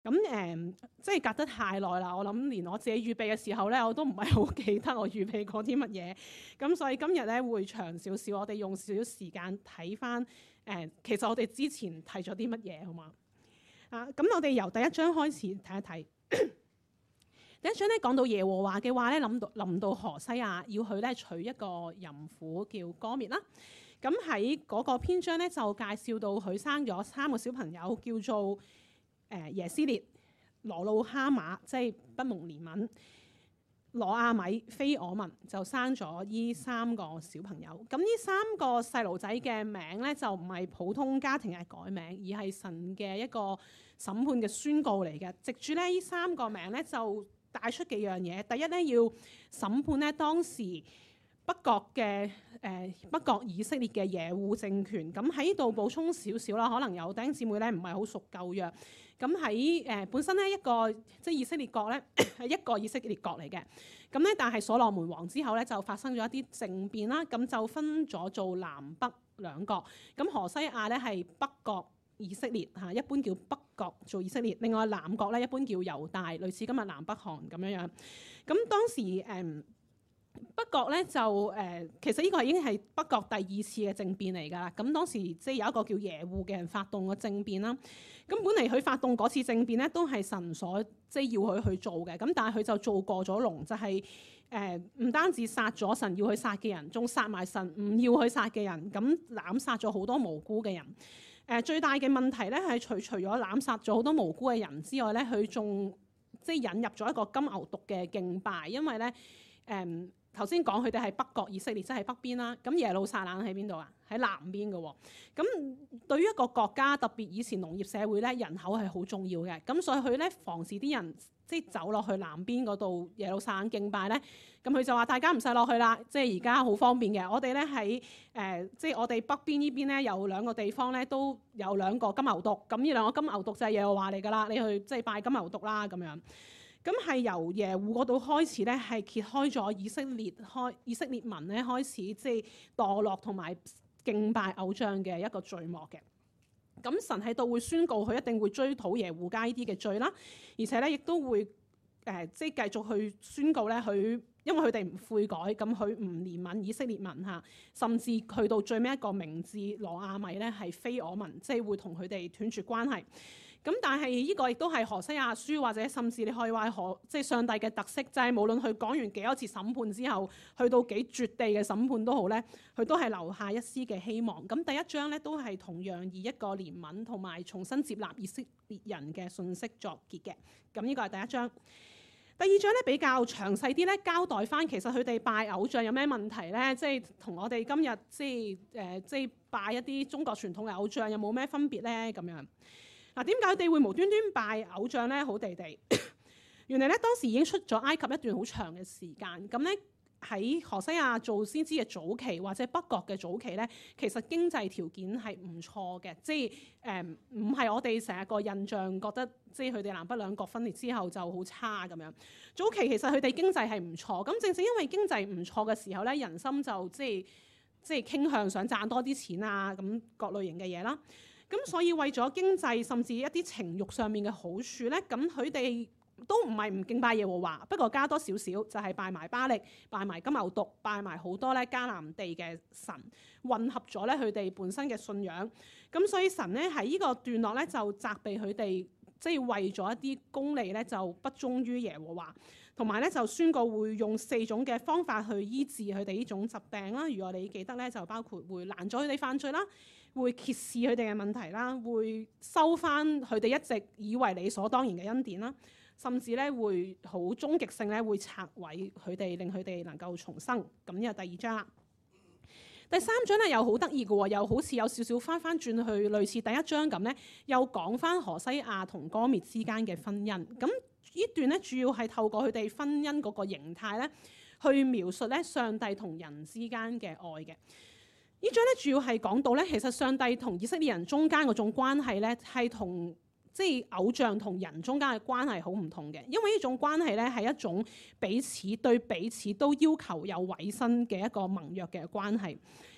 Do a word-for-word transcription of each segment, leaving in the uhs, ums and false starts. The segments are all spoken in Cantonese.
咁誒、嗯，即係隔得太耐啦，我諗連我自己預備嘅時候咧，我都唔係好記得我預備過啲乜嘢。咁所以今日咧會長少少，我哋用少少時間睇翻誒，其實我哋之前睇咗啲乜嘢，好嘛？啊，咁我哋由第一章開始睇一睇。第一章咧講到耶和華嘅話咧，諗到臨到何西亞要去咧娶一個淫婦叫歌篾啦。咁喺嗰個篇章咧就介紹到佢生咗三個小朋友，叫做誒耶斯列、羅路哈馬，即係不蒙憐憫；羅亞米、非我民，就生咗依三個小朋友。咁呢三個細路仔嘅名咧，就唔係普通家庭嘅改名，而係神嘅一個審判嘅宣告嚟嘅。藉住咧呢三個名咧，就帶出幾樣嘢。第一咧，要審判咧當時北國嘅誒、呃、北國以色列嘅耶戶政權。咁喺呢度補充少少啦，可能有弟兄姊妹咧唔係好熟舊約。咁喺誒本身咧一個即係以色列國咧係一個以色列國嚟嘅。咁咧但係所羅門王之後咧就發生咗一啲政變啦，咁就分咗做南北兩國。咁何西亞咧係北國以色列嚇，一般叫北國做以色列，另外南國咧一般叫猶大，類似今日南北韓咁樣樣。咁當時誒。嗯北國咧就誒、呃，其實呢個已經係北國第二次嘅政變嚟㗎啦。咁當時即係有一個叫耶戶嘅人發動個政變啦。咁本嚟佢發動嗰次政變咧，都係神所即係要佢去做嘅。咁但係佢就做過咗龍，就係誒唔單止殺咗神要去殺嘅人，仲殺埋神唔要去殺嘅人。咁濫殺咗好多無辜嘅人。誒、呃、最大嘅問題咧係除除咗濫殺咗好多無辜嘅人之外咧，佢仲即係引入咗一個金牛犢嘅敬拜，因為咧誒。呃頭先講佢哋係北國以色列，即係北邊啦。咁耶路撒冷喺邊度啊？喺南邊嘅喎。咁對於一個國家，特別以前農業社會咧，人口係好重要嘅。咁所以佢咧防止啲人即係走落去南邊嗰度耶路撒冷敬拜咧。咁佢就話：大家唔使落去啦，即係而家好方便嘅。我哋咧喺誒，即係我哋北邊呢邊咧有兩個地方咧都有兩個金牛犢。咁呢兩個金牛犢就係耶和華嚟㗎啦，你去即係拜金牛犢啦咁樣。咁係由耶戶嗰度開始咧，係揭開咗以色列開以色列民咧開始即係墮落同埋敬拜偶像嘅一個序幕嘅。咁神喺度會宣告佢一定會追討耶戶家呢啲嘅罪啦，而且咧亦都會誒、呃、即係繼續去宣告咧佢因為佢哋唔悔改，咁佢唔憐憫以色列民嚇，甚至去到最尾一個名字羅亞米咧係非我民，即係會同佢哋斷絕關係。咁但係呢個亦都係何西亞書，或者甚至你可以話何即係上帝嘅特色，就係、是、無論佢講完幾多次審判之後，去到幾絕地嘅審判都好咧，佢都係留下一絲嘅希望。咁第一章咧都係同樣以一個憐憫同埋重新接納以色列人嘅信息作結嘅。咁呢個係第一章。第二章咧比較詳細啲咧，交代翻其實佢哋拜偶像有咩問題咧，即係同我哋今日即係誒、呃、即係拜一啲中國傳統嘅偶像有冇咩分別咧？咁樣。嗱，點解佢哋會無端端拜偶像咧？好地地，原來咧當時已經出咗埃及一段好長嘅時間。咁咧喺何西亞做先知嘅早期，或者北國嘅早期咧，其實經濟條件係唔錯嘅，即係誒唔係我哋成日個印象覺得，即係佢哋南北兩國分裂之後就好差咁樣。早期其實佢哋經濟係唔錯，咁正正因為經濟唔錯嘅時候咧，人心就即係即係傾向想賺多啲錢啊，咁各類型嘅嘢啦。咁所以為咗經濟甚至一啲情慾上面嘅好處咧，咁佢哋都唔係唔敬拜耶和華，不過加多少少就係拜埋巴力、拜埋金牛犢、拜埋好多咧迦南地嘅神，混合咗咧佢哋本身嘅信仰。咁所以神咧喺呢個段落咧就責備佢哋，即係為咗一啲功利咧就不忠於耶和華，同埋咧就宣告會用四種嘅方法去醫治佢哋呢種疾病啦。如果你記得咧，就包括會攔阻佢哋犯罪啦，會揭示佢哋嘅問題啦，會收翻佢哋一直以為理所當然嘅恩典啦，甚至咧會好終極性咧會拆毀佢哋，令佢哋能夠重生。咁呢個第二章啦。第三章咧又好得意嘅喎，又好似有少少翻翻轉去類似第一章咁咧，又講翻何西亞同歌篾之間嘅婚姻。咁呢段咧主要係透過佢哋婚姻嗰個形態咧，去描述咧上帝同人之間嘅愛嘅。呢章咧主要係講到咧，其實上帝同以色列人中間嗰種關係咧，係同即係偶像同人中間嘅關係好唔同嘅。因為呢種關係咧係一種彼此對彼此都要求有委身嘅一個盟約嘅關係。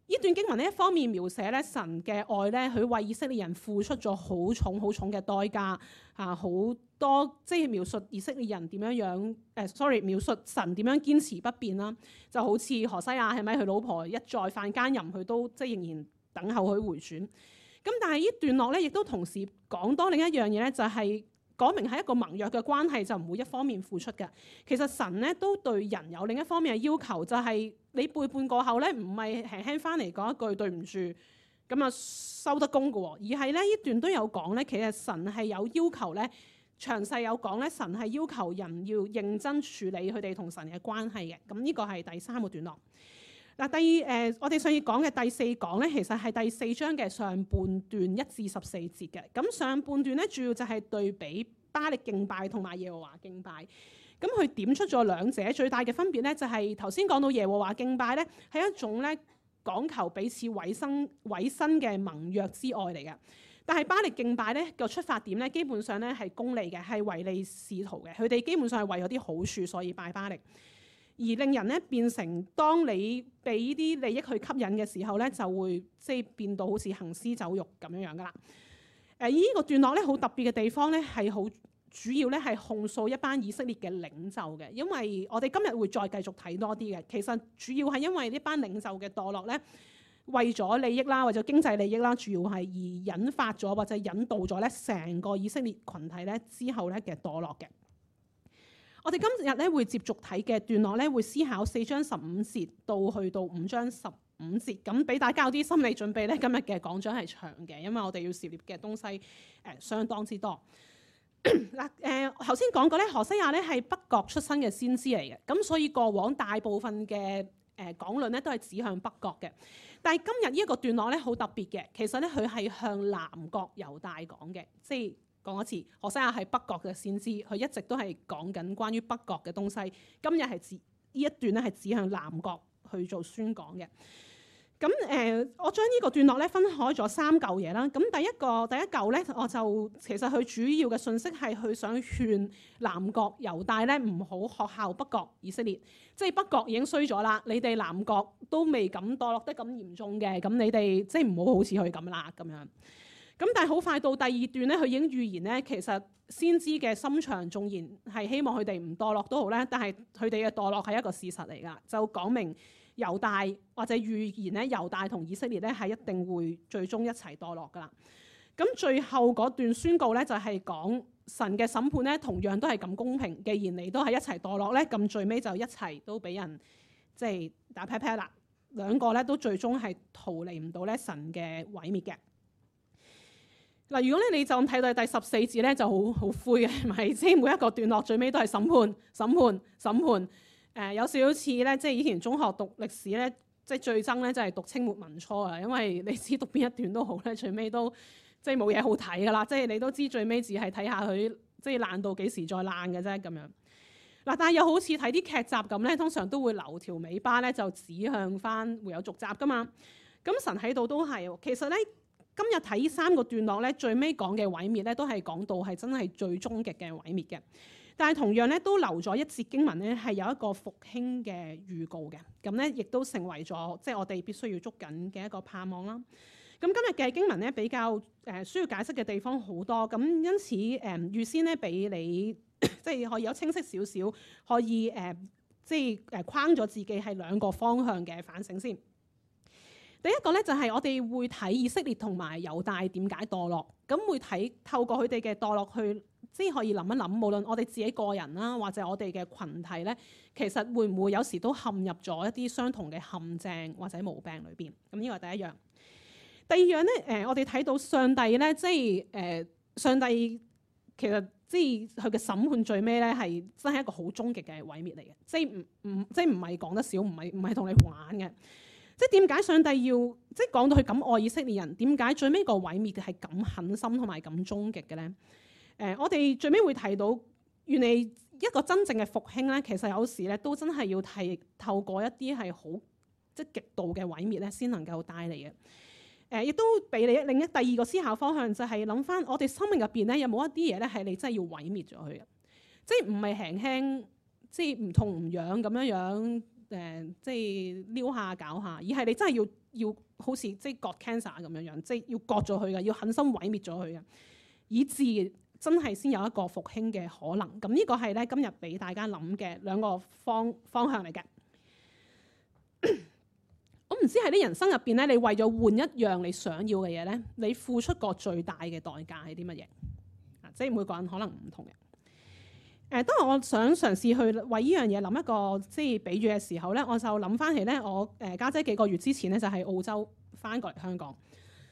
呢段經文呢，一方面描寫咧神嘅愛咧，佢為以色列人付出咗好重好重嘅代價啊，好多即係描述以色列人點樣樣誒、呃、sorry 描述神點樣堅持不變啦，就好似何西阿係咪佢老婆一再犯奸淫，佢都即係仍然等候佢回轉。咁但係呢段落咧，亦都同時講多另一樣嘢咧，就係、是。講明係一個盟約嘅關係，就唔會一方面付出嘅。其實神咧都對人有另一方面嘅要求，就係、是、你背叛過後咧，唔係輕輕翻嚟講一句對唔住，咁啊收得工嘅喎，而係咧呢段都有講咧，其實神係有要求咧，詳細有講咧，神係要求人要認真處理佢哋同神嘅關係嘅。咁呢個係第三個段落。嗱，第二誒，我哋上次講嘅第四講咧，其實係第四章嘅上半段一至十四節嘅。咁上半段咧，主要就係對比巴力敬拜同埋耶和華敬拜。咁佢點出咗兩者最大嘅分別咧，就係頭先講到耶和華敬拜咧，係一種咧講求彼此委身委身嘅盟約之愛嚟嘅。但係巴力敬拜咧個出發點咧，基本上咧係功利嘅，係唯利是圖嘅。佢哋基本上係為咗啲好處，所以拜巴力。而令人咧變成，當你被呢啲利益去吸引嘅時候咧，就會即係變到好似行屍走肉咁樣樣噶啦。誒、呃，依、這個段落咧好特別嘅地方咧，係好主要咧係控訴一班以色列嘅領袖嘅，因為我哋今日會再繼續睇多啲嘅。其實主要係因為呢班領袖嘅墮落咧，為咗利益啦，為咗經濟利益啦，主要係而引發咗或者引導咗咧成個以色列群體咧之後咧嘅墮落嘅。我哋今日咧會接續睇嘅段落咧，會思考四章十五節到去到五章十五節，咁俾大家有啲心理準備咧。今日嘅講章係長嘅，因為我哋要涉獵嘅東西誒、呃、相當之多。嗱誒，頭先講過咧，何西亞咧係北國出身嘅先知嚟嘅，咁所以過往大部分嘅誒講論咧都係指向北國嘅。但係今日呢一個段落咧好特別嘅，其實咧佢係向南國猶大講嘅，即係。講一次，何西亞係北國嘅先知，佢一直都係講緊關於北國嘅東西。今日係指呢一段咧係指向南國去做宣講嘅。咁誒、呃，我將呢個段落咧分開咗三嚿嘢啦。咁第一個第一嚿咧，我就其實佢主要嘅信息係佢想勸南國猶大咧唔好學效北國以色列，即係北國已經衰咗啦，你哋南國都未咁墮落得咁嚴重嘅，咁你哋即係唔好好似佢咁啦咁樣。咁但係好快到第二段咧，佢已經預言咧，其實先知嘅心腸縱然係希望佢哋唔墮落都好咧，但係佢哋嘅墮落係一個事實嚟㗎，就講明猶大或者預言咧，猶大同以色列咧係一定會最終一齊墮落㗎啦。咁最後嗰段宣告咧就係講神嘅審判咧，同樣都係咁公平。既然你都係一齊墮落咧，咁最尾就一齊都俾人即係打劈劈啦。兩個咧都最終係逃離唔到咧神嘅毀滅嘅。嗱，如果咧你就咁睇到第十四節咧，就好好灰嘅，係咪？即係每一個段落最尾都係審判、審判、審判。誒、呃，有少少似咧，即係以前中學讀歷史咧，即係最憎咧就係讀清末民初啊，因為你知讀邊一段都好咧，最尾都即係冇嘢好睇噶啦。即係你都知最尾只係睇下佢即係爛到幾時再爛嘅啫咁樣。嗱，但係又好似睇啲劇集咁咧，通常都會留條尾巴咧，就指向翻會有續集噶嘛。咁神喺度都係，其實咧。今日睇呢三個段落咧，最尾講嘅毀滅咧，都係講到係真係最終極嘅毀滅嘅。但係同樣咧，都留咗一節經文咧，係有一個復興嘅預告嘅。咁咧，亦都成為咗即係我哋必須要捉緊嘅一個盼望啦。咁今日嘅經文咧，比較誒、呃、需要解釋嘅地方好多，咁因此誒、呃、預先咧俾你即係可以有清晰少少，可以誒、呃、即係誒框咗自己係兩個方向嘅反省先。第一個咧就係我哋會睇以色列同埋猶大點解墮落，咁會睇透過佢哋嘅墮落去，即係可以諗一諗，無論我哋自己個人啦，或者我哋嘅群體咧，其實會唔會有時都陷入咗一啲相同嘅陷阱或者毛病裏邊？咁呢個係第一樣。第二樣咧，誒、呃、我哋睇到上帝咧，即係誒、呃、上帝其實即係佢嘅審判最尾咧，係真係一個好終極嘅毀滅嚟嘅，即係唔唔即係唔係講得少，唔係唔係同你玩嘅。即係點解上帝要即係講到佢咁愛以色列人？點解最尾個毀滅係咁狠心同埋咁終極嘅咧？誒、呃，我哋最尾會提到，原來一個真正嘅復興咧，其實有時咧都真係要係透過一啲係好即係極度嘅毀滅咧，先能夠帶嚟嘅。誒、呃，亦都俾你另一第二個思考方向，就係諗翻我哋生命入邊咧，有冇一啲嘢咧係你真係要毀滅咗佢嘅？即係唔係輕輕，即係唔痛唔癢咁樣樣。誒、呃，即係撩下搞下，而係你真係要要好似即係割 cancer 咁樣樣，即係要割咗佢嘅，要狠心毀滅咗佢嘅，以致真係先有一個復興嘅可能。咁呢個係咧今日俾大家諗嘅兩個方方向嚟嘅。我唔知喺啲人生入邊咧，你為咗換一樣你想要嘅嘢咧，你付出過最大嘅代價係啲乜嘢？啊，即係每個人可能唔同嘅。誒、呃，當我想嘗試去為呢樣嘢諗一個即係比喻嘅時候咧，我就諗翻起咧，我誒家姐幾個月之前咧就喺澳洲翻過嚟香港。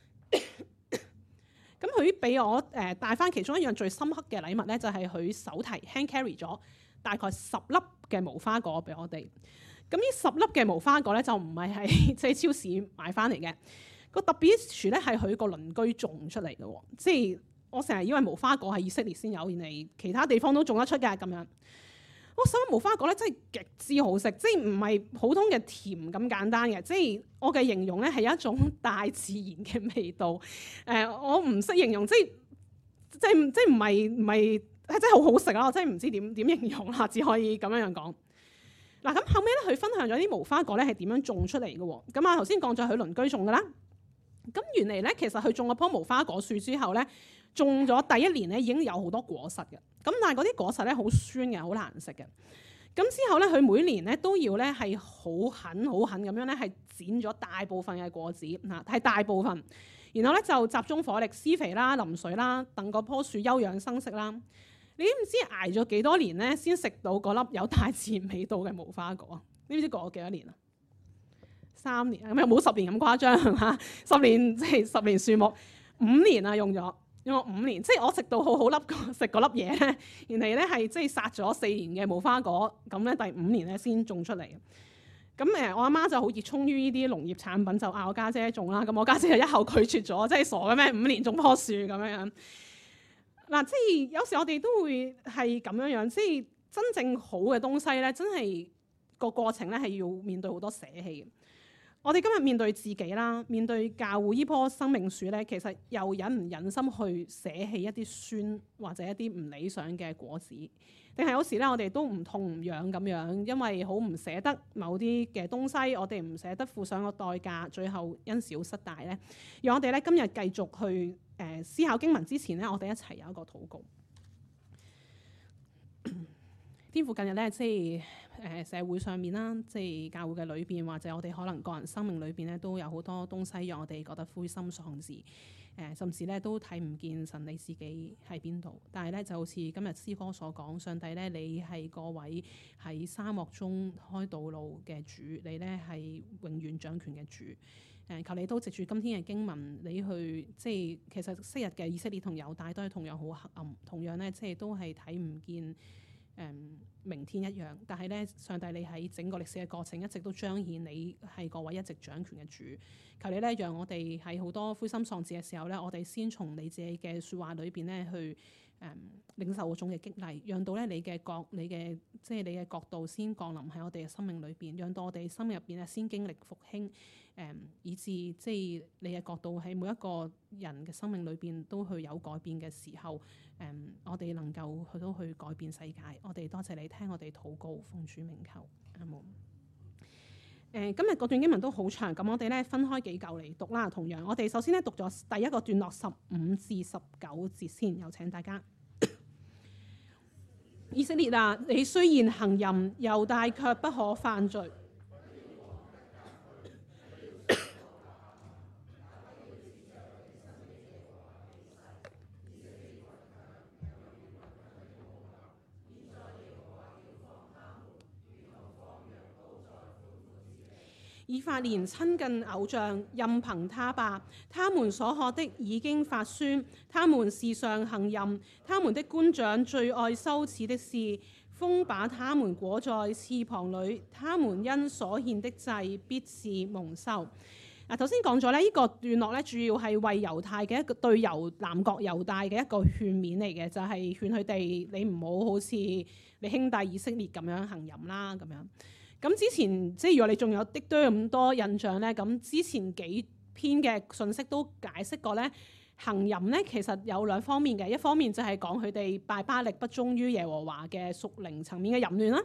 咁佢俾我誒帶翻其中一樣最深刻嘅禮物咧，就係、是、佢手提 hand carry 咗大概十粒嘅無花果俾我哋。咁呢十粒嘅無花果咧就唔係喺即係超市買翻嚟嘅。個特別處咧係佢個鄰居種出嚟嘅喎，即係我成日以為無花果係以色列先有，原嚟其他地方都種得出嘅咁樣。我覺得無花果咧真係極之好食，即係唔係普通嘅甜咁簡單嘅，即係我嘅形容咧係一種大自然嘅味道。誒、呃，我唔識形容，即係即係即係唔係唔係係真係好好食啦！我真係唔知點點形容啦，只可以咁樣樣講。嗱，咁後尾咧，佢分享咗啲無花果咧係點樣種出嚟嘅喎。咁啊，頭先講咗佢鄰居種嘅啦。咁原嚟咧，其實佢種咗棵無花果樹之後咧，種咗第一年咧已經有好多果實嘅。咁但係嗰啲果實咧好酸嘅，好難食嘅。咁之後咧，佢每年咧都要咧係好狠好狠咁樣咧係剪咗大部分嘅果子嚇，係大部分。然後咧就集中火力施肥啦、淋水啦，等嗰棵樹休養生息啦。你知唔知捱咗幾多年咧先食到嗰粒有大自然味道嘅無花果？你知唔知過咗幾多年啊？三年，咁又冇十年咁誇張係嘛？十年即係十年樹木，五年啊用咗用咗五年，即係我食到好好粒食嗰粒嘢咧，原嚟咧係即係殺咗四年嘅無花果，咁咧第五年咧先種出嚟。咁誒，我阿媽就好熱衷於呢啲農業產品，就嗌我家姐種啦。咁我家姐就一口拒絕咗，即係傻嘅咩？五年種棵樹咁樣樣。嗱，即係有時我哋都會係咁樣樣，即係真正好嘅東西咧，真係個過程咧係要面對好多捨棄嘅。我哋今日面對自己啦，面對教會呢棵生命樹咧，其實又忍唔忍心去捨棄一啲酸或者一啲唔理想嘅果子？定係有時咧，我哋都唔痛唔癢咁樣，因為好唔捨得某啲嘅東西，我哋唔捨得付上個代價，最後因小失大咧。讓我哋咧今日繼續去誒、呃、思考經文之前咧，我哋一齊有一個禱告。天父，近日咧，即係誒、呃、社會上面啦，即係教會嘅裏邊，或者我哋可能個人生命裏邊咧，都有好多東西讓我哋覺得灰心喪志。誒、呃，甚至咧都睇唔見神你自己喺邊度。但係咧就好似今日詩歌所講，上帝咧你係嗰位喺沙漠中開道路嘅主，你咧係永遠掌權嘅主。誒、呃，求你都藉住今天嘅經文，你去即係其實昔日嘅以色列同猶大都係同樣好黑暗，同樣咧即係都係睇唔見。誒、嗯、明天一樣，但係咧，上帝你喺整個歷史嘅過程一直都彰顯你係嗰位一直掌權嘅主。求你咧，讓我哋喺好多灰心喪志嘅時候咧，我哋先從你自己嘅説話裏邊咧去誒、嗯、領受嗰種嘅激勵，讓到咧你嘅角、你嘅即係你嘅角度先降臨喺我哋嘅生命裏邊，讓到我哋生命入邊咧先經歷復興，誒、嗯、以至即係你嘅角度喺每一個人嘅生命裏邊都去有改變嘅時候。誒、um，我哋能夠去到去改變世界，我哋多謝你聽我哋禱告，奉主名求，阿門。誒、呃，今日嗰段經文都好長，咁我哋咧分開幾嚿嚟讀啦。同樣，我哋首先咧讀咗第一個段落十五至十九節先，有請大家。以色列啊，你雖然行淫，猶大卻不可犯罪。以法蓮親近偶像，任憑他吧。他們所學的已經發酸，他們時常行淫，他們的官長最愛羞恥的事。風把他們裹在翅膀裏，他們因所獻的祭必是蒙羞。嗱，頭先講咗咧，呢個段落咧主要係為猶太嘅一個對猶南國猶大嘅一個勸勉嚟嘅，就係、是、勸佢哋你唔好好似你兄弟以色列咁樣行淫啦咁樣。咁之前即係如果你仲有啲多咁多印象咧，咁之前幾篇嘅信息都解釋過咧，行淫咧其實有兩方面嘅，一方面就係講佢哋拜巴力不忠於耶和華嘅屬靈層面嘅淫亂啦，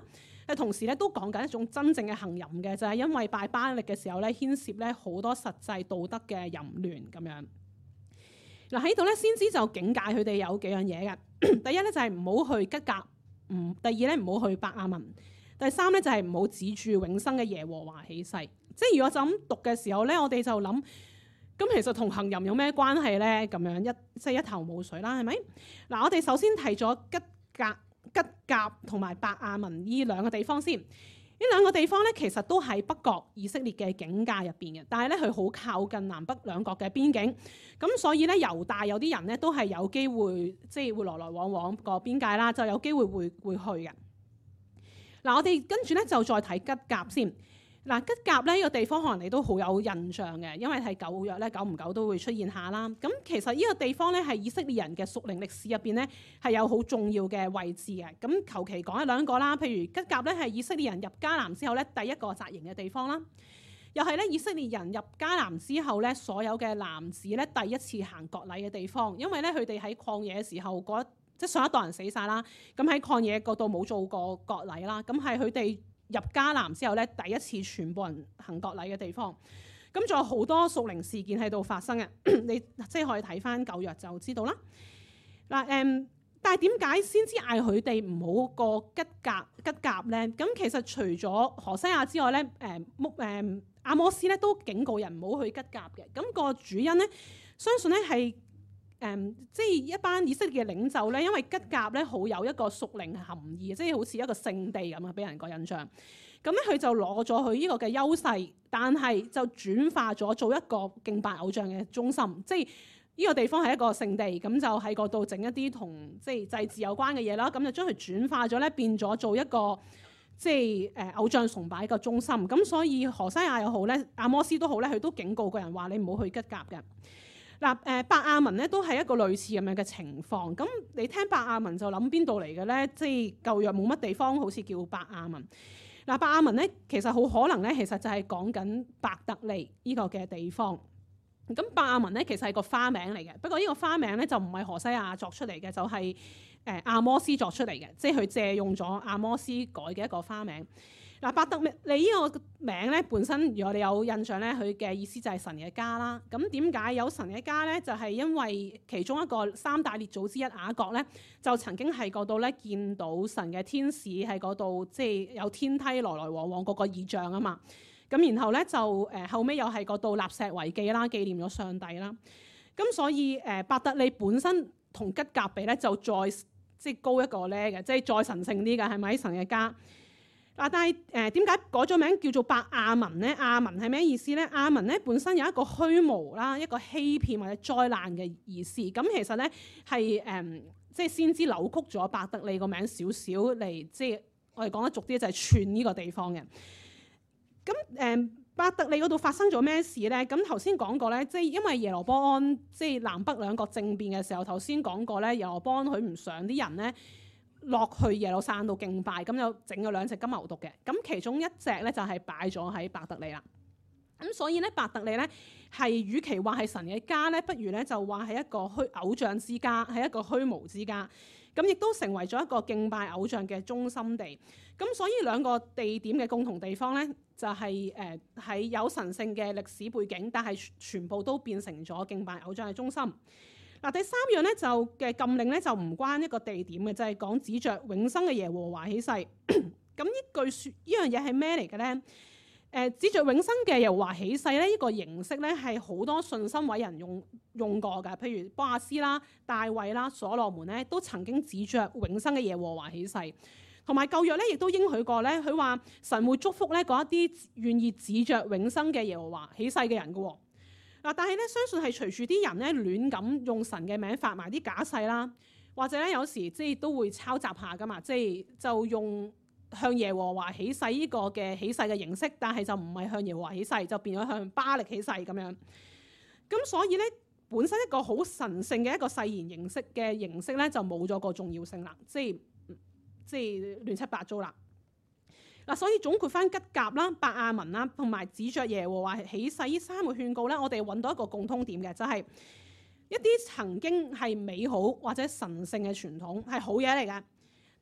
但同時咧都講緊一種真正嘅行淫嘅，就係、是、因為拜巴力嘅時候咧牽涉咧好多實際道德嘅淫亂咁樣。嗱喺度咧先知就警戒佢哋有幾樣嘢嘅。第一咧就係唔好去吉甲，唔第二咧唔好去伯亞文，第三咧就係唔好指住永生嘅耶和華起誓。即係如果就咁讀嘅時候咧，我哋就諗咁其實同行淫有咩關係咧？咁樣一即係、就是、一頭霧水啦，係咪？嗱，我哋首先提咗吉甲、吉甲同埋伯亞文呢兩個地方先。呢兩個地方咧，其實都喺北國以色列嘅境界入邊嘅，但係咧佢好靠近南北兩國嘅邊境，咁所以咧猶大有啲人咧都係有機會，即係會來來往往個邊界啦，就有機會會會去嘅。嗱，我哋跟住咧就再睇吉甲先。嗱，吉甲咧呢個地方可能你都好有印象嘅，因為係舊約咧久唔久都會出現下啦。咁其實呢個地方咧係以色列人嘅屬靈歷史入邊咧係有好重要嘅位置嘅。咁求其講一兩個啦，譬如吉甲咧係以色列人入迦南之後咧第一個紮營嘅地方啦，又係咧以色列人入迦南之後咧所有嘅男子咧第一次行割禮嘅地方，因為咧佢哋喺曠野嘅時候嗰即係上一代人死晒啦，咁喺曠野嗰度冇做過割禮啦，咁係佢哋入迦南之後咧，第一次全部人行割禮嘅地方，咁仲有好多屬靈事件喺度發生嘅，你即係可以睇翻舊約就知道啦。嗱，誒，但係點解先知嗌佢哋唔好過吉甲吉甲咧？咁其實除咗何西亞之外咧，誒木誒阿摩斯咧都警告人唔好去吉甲嘅。咁、那個主因咧，相信咧係。誒、嗯，即係一班以色列嘅領袖咧，因為吉甲咧好有一個屬靈含義，即係好似一個聖地咁啊，俾人個印象。咁咧佢就攞咗佢呢個嘅優勢，但係就轉化咗做一個敬拜偶像嘅中心。即係呢個地方係一個聖地，咁就喺嗰度整一啲同即係祭祀有關嘅嘢啦。咁就將佢轉化咗咧，變咗做一個即係誒偶像崇拜嘅中心。咁所以何西亞又好咧，阿摩斯都好咧，佢都警告個人話：你唔好去吉甲嘅。嗱，誒伯亞文咧都係一個類似咁樣嘅情況。咁你聽伯亞文就諗邊度嚟嘅咧？即係舊約冇乜地方好似叫伯亞文。嗱，伯亞文咧其實好可能咧，其實就係講緊伯特利呢個嘅地方。咁伯亞文咧其實係個花名嚟嘅，不過呢個花名咧就唔係何西亞作出嚟嘅，就係誒阿摩斯作出嚟嘅，即係佢借用咗阿摩斯改嘅一個花名。嗱，伯特利呢個名咧本身，如果你有印象咧，佢嘅意思就係神嘅家啦。咁點解有神嘅家咧？就係、是、因為其中一個三大列祖之一雅各咧，就曾經喺嗰度咧見到神嘅天使喺嗰度，即係有天梯來來往往嗰個異象啊嘛。咁然後咧就誒後尾又係嗰度立石為記啦，紀念咗上帝啦。咁所以誒伯特利本身同吉甲比咧就再即係高一個咧嘅，即係再神聖啲嘅，係咪神嘅家？嗱，但係誒點解改咗名叫做伯亞文咧？亞文係咩意思咧？亞文咧本身有一個虛無啦，一個欺騙或者災難嘅意思。咁其實咧係誒即係先知扭曲咗伯特利個名少少嚟，即係我哋講得俗啲就係串呢個地方嘅。咁誒伯特利嗰度發生咗咩事咧？咁頭先講過咧，即係因為耶羅波安即係南北兩國政變嘅時候，頭先講過咧，耶羅波安佢唔想啲人咧落去耶路撒冷度敬拜，咁就整咗兩隻金牛犢嘅。咁其中一隻咧就係擺咗喺伯特利啦。咁所以咧伯特利咧係與其話係神嘅家咧，不如咧就話係一個虛偶像之家，係一個虛無之家。咁亦都成為咗一個敬拜偶像嘅中心地。咁所以兩個地點嘅共同地方咧，就係誒係有神聖嘅歷史背景，但係全部都變成咗敬拜偶像嘅中心。嗱，第三樣咧就嘅禁令咧就唔關一個地點嘅，就係、是、講指着永生嘅耶和華起誓。咁呢句説呢樣嘢係咩嚟嘅咧？誒、呃，指着永生嘅耶和華起誓咧，呢、這個形式咧係好多信心偉人用用過㗎，譬如波亞斯啦、大衛啦、所羅門咧，都曾經指着永生嘅耶和華起誓。同埋舊約咧，亦都應許過咧，佢話神會祝福咧嗰一啲願意指着永生嘅耶和華起誓嘅人㗎喎。嗱，但係咧，相信係隨住啲人咧亂咁用神嘅名發埋啲假誓啦，或者咧有時即係都會抄襲下噶嘛，即係就用向耶和華起誓呢個嘅起誓嘅形式，但係就唔係向耶和華起誓，就變咗向巴力起誓咁樣。咁所以咧，本身一個好神聖嘅一個誓言形式嘅形式咧，就冇咗個重要性啦，即係即係亂七八糟啦。嗱，所以總括翻吉甲啦、伯亞文啦，同埋指着耶和華起誓呢三個勸告咧，我哋揾到一個共通點嘅，就係、是、一啲曾經係美好或者神聖嘅傳統係好嘢嚟嘅，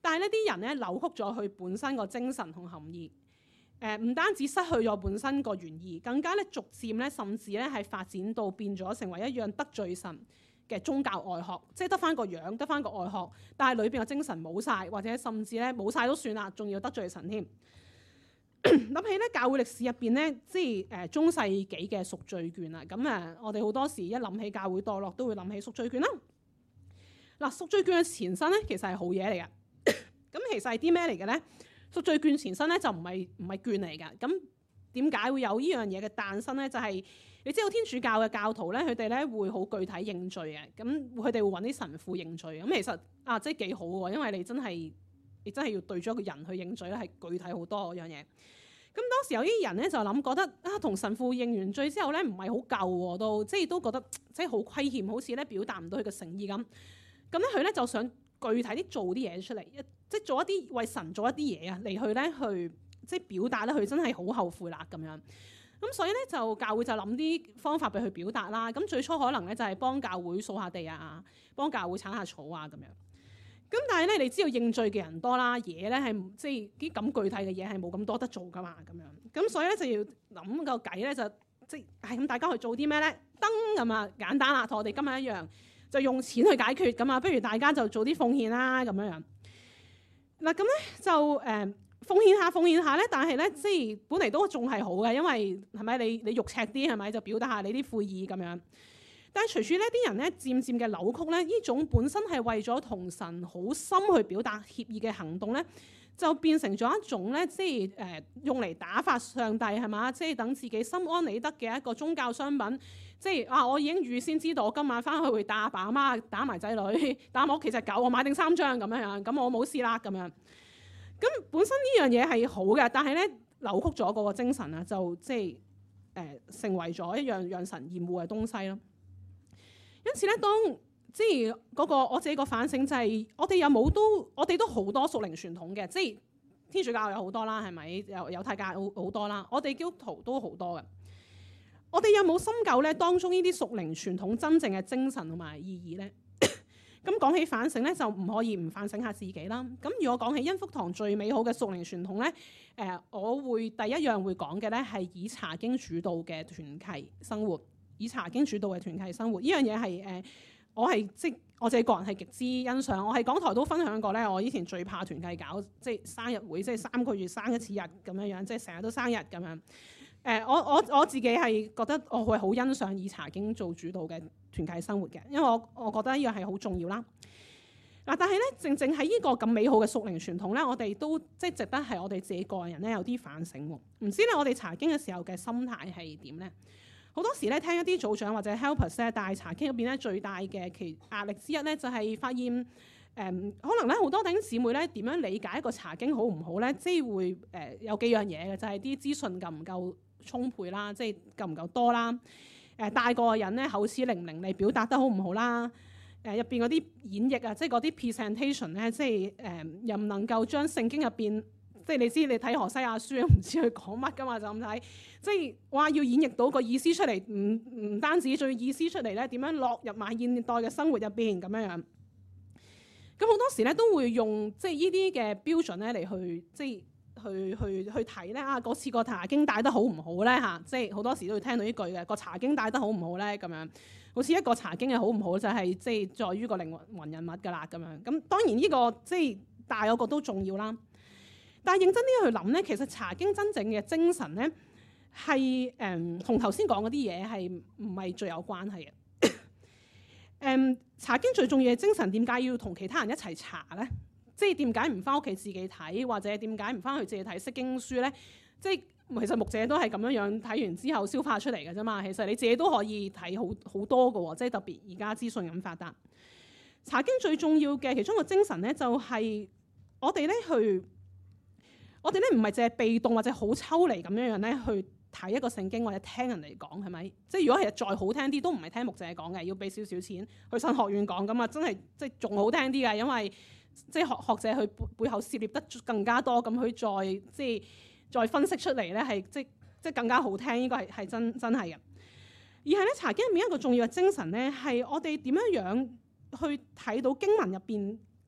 但係呢啲人咧扭曲咗佢本身個精神同含義，誒、呃、唔單止失去咗本身個原意，更加咧逐漸咧甚至咧係發展到變咗成為一樣得罪神嘅宗教外學，即係得翻個樣，得翻個外學，但係裏邊嘅精神冇晒，或者甚至咧冇晒都算啦，仲要得罪神添。諗起咧教會歷史入邊咧，即係誒中世紀嘅贖罪券啊，咁誒我哋好多時一諗起教會墮落，都會諗起贖罪券啦。嗱，贖罪券嘅前身咧，其實係好嘢嚟嘅。咁其實係啲咩嚟嘅咧？贖罪券前身咧就唔係唔係券嚟㗎。咁點解會有呢樣嘢嘅誕生咧？就係、是、你知道天主教嘅教徒咧，佢哋咧會好具體認罪嘅。咁佢哋會揾啲神父認罪。咁其實啊，即係幾好喎，因為你真係你真係要對咗一個人去認罪咧，係具體好多嗰樣嘢。咁當時有啲人咧就諗覺得啊，同神父認完罪之後咧，唔係好夠喎，都即係都覺得即係好虧欠，好似咧表達唔到佢嘅誠意咁。咁咧佢咧就想具體啲做啲嘢出嚟，即係做一啲為神做一啲嘢啊，嚟去咧去即係表達咧佢真係好後悔啦咁樣。咁所以咧就教會就諗啲方法俾佢表達啦。咁最初可能咧就係幫教會掃下地啊，幫教會鏟下草啊咁樣。咁但係咧，你知道認罪嘅人多啦，嘢咧係即係啲咁具體嘅嘢係冇咁多得做噶嘛咁樣。咁所以咧就要諗個計咧，就即係係咁大家去做啲咩咧？燈咁啊簡單啦，同我哋今日一樣，就用錢去解決咁啊。不如大家就做啲奉獻啦咁樣樣。嗱咁咧就誒、呃、奉獻下奉獻下咧，但係咧即係本嚟都仲係好嘅，因為係咪你你肉赤啲係咪就表達下你啲悔意咁樣。但係隨住呢啲人咧漸漸嘅扭曲咧，呢種本身係為咗同神好深去表達協議嘅行動咧，就變成咗一種咧，即係誒、呃、用嚟打發上帝係嘛，即係等自己心安理得嘅一個宗教商品。即係啊，我已經預先知道我今晚翻去會打阿爸阿媽，打埋仔女，打埋屋企隻狗，我買定三張咁樣樣，咁我冇事啦咁樣。咁本身呢樣嘢係好嘅，但係咧扭曲咗嗰個精神啊，就即係誒、呃、成為咗一樣讓神厭惡嘅東西咯。因此咧，當即係嗰個我自己個反省就係、是，我哋有冇都，我哋都好多屬靈傳統嘅，即係天主教有好多啦，係咪？有猶太教好好多啦，我哋基督徒都好多嘅。我哋有冇深究咧當中呢啲屬靈傳統真正嘅精神同埋意義咧？咁講起反省咧，就唔可以唔反省下自己啦。咁如果講起恩福堂最美好嘅屬靈傳統咧，誒、呃，我會第一樣會講嘅咧係以查經主導嘅團契生活。以查經主導嘅團契生活，呢樣嘢係誒，我係即我自己個人係極之欣賞。我喺港台都分享過咧，我以前最怕團契搞即係生日會，即係三個月生一次日咁樣樣，即係成日都生日咁樣。誒、呃，我我我自己係覺得我會好欣賞以查經做主導嘅團契生活嘅，因為我我覺得呢樣係好重要啦。嗱，但係咧，正正喺呢個咁美好嘅屬靈傳統咧，我哋都即係值得係我哋自己個人咧有啲反省喎。唔知咧，我哋查經嘅時候嘅心態係點咧？好多時咧，聽一啲組長或者 helpers 咧，帶查經入邊咧，最大嘅其壓力之一咧，就係發現誒、呃，可能咧好多弟兄姊妹咧點樣理解一個查經好唔好咧，即係會誒、呃、有幾樣嘢嘅，就係啲資訊夠唔夠充沛啦，即係夠唔夠多啦。誒、呃、帶個人咧口齒伶俐，你表達得好唔好啦？誒入邊嗰啲演繹啊，即係嗰啲 presentation 咧，即係誒、呃、又唔能夠將聖經入邊。即係你知，你睇何西阿書唔知佢講乜噶嘛，就咁睇。即係話要演繹到個意思出嚟，唔唔單止，仲要意思出嚟咧，點樣落入埋現代嘅生活入邊咁樣樣。咁好多時咧都會用即係呢啲嘅標準咧嚟去即係去去去睇咧啊！嗰次個查經帶得好唔好咧嚇？即係好多時都會聽到呢句嘅個查經帶得好唔好咧咁樣。好似一個查經嘅好唔好就係即係在於個靈魂人物㗎啦咁樣。咁當然呢個即係大嗰個都重要啦。但係認真啲去諗咧，其實查經真正嘅精神咧，係誒同頭先講嗰啲嘢係唔係最有關係嘅？誒、嗯、查經最重要嘅精神點解要同其他人一齊查咧？即係點解唔翻屋企自己睇，或者點解唔翻去自己睇釋經書咧？即係其實牧者都係咁樣樣睇完之後消化出嚟嘅啫嘛。其實你自己都可以睇好好多嘅喎，即係特別而家資訊咁發達。查經最重要嘅其中一個精神咧，就係我哋咧去。我哋咧唔係淨係被動或者好抽離咁樣樣咧去睇一個聖經或者聽人哋講係咪？即係如果係再好聽啲，都唔係聽牧者講嘅，要俾少少錢去神學院講咁啊，真係即係仲好聽啲嘅，因為即係學學者去背背後涉獵得更加多，咁佢再即係再分析出嚟咧係即即係更加好聽，應該係係真真係嘅。而係咧查經入面一個重要嘅精神咧，係我哋點樣樣去睇到經文入邊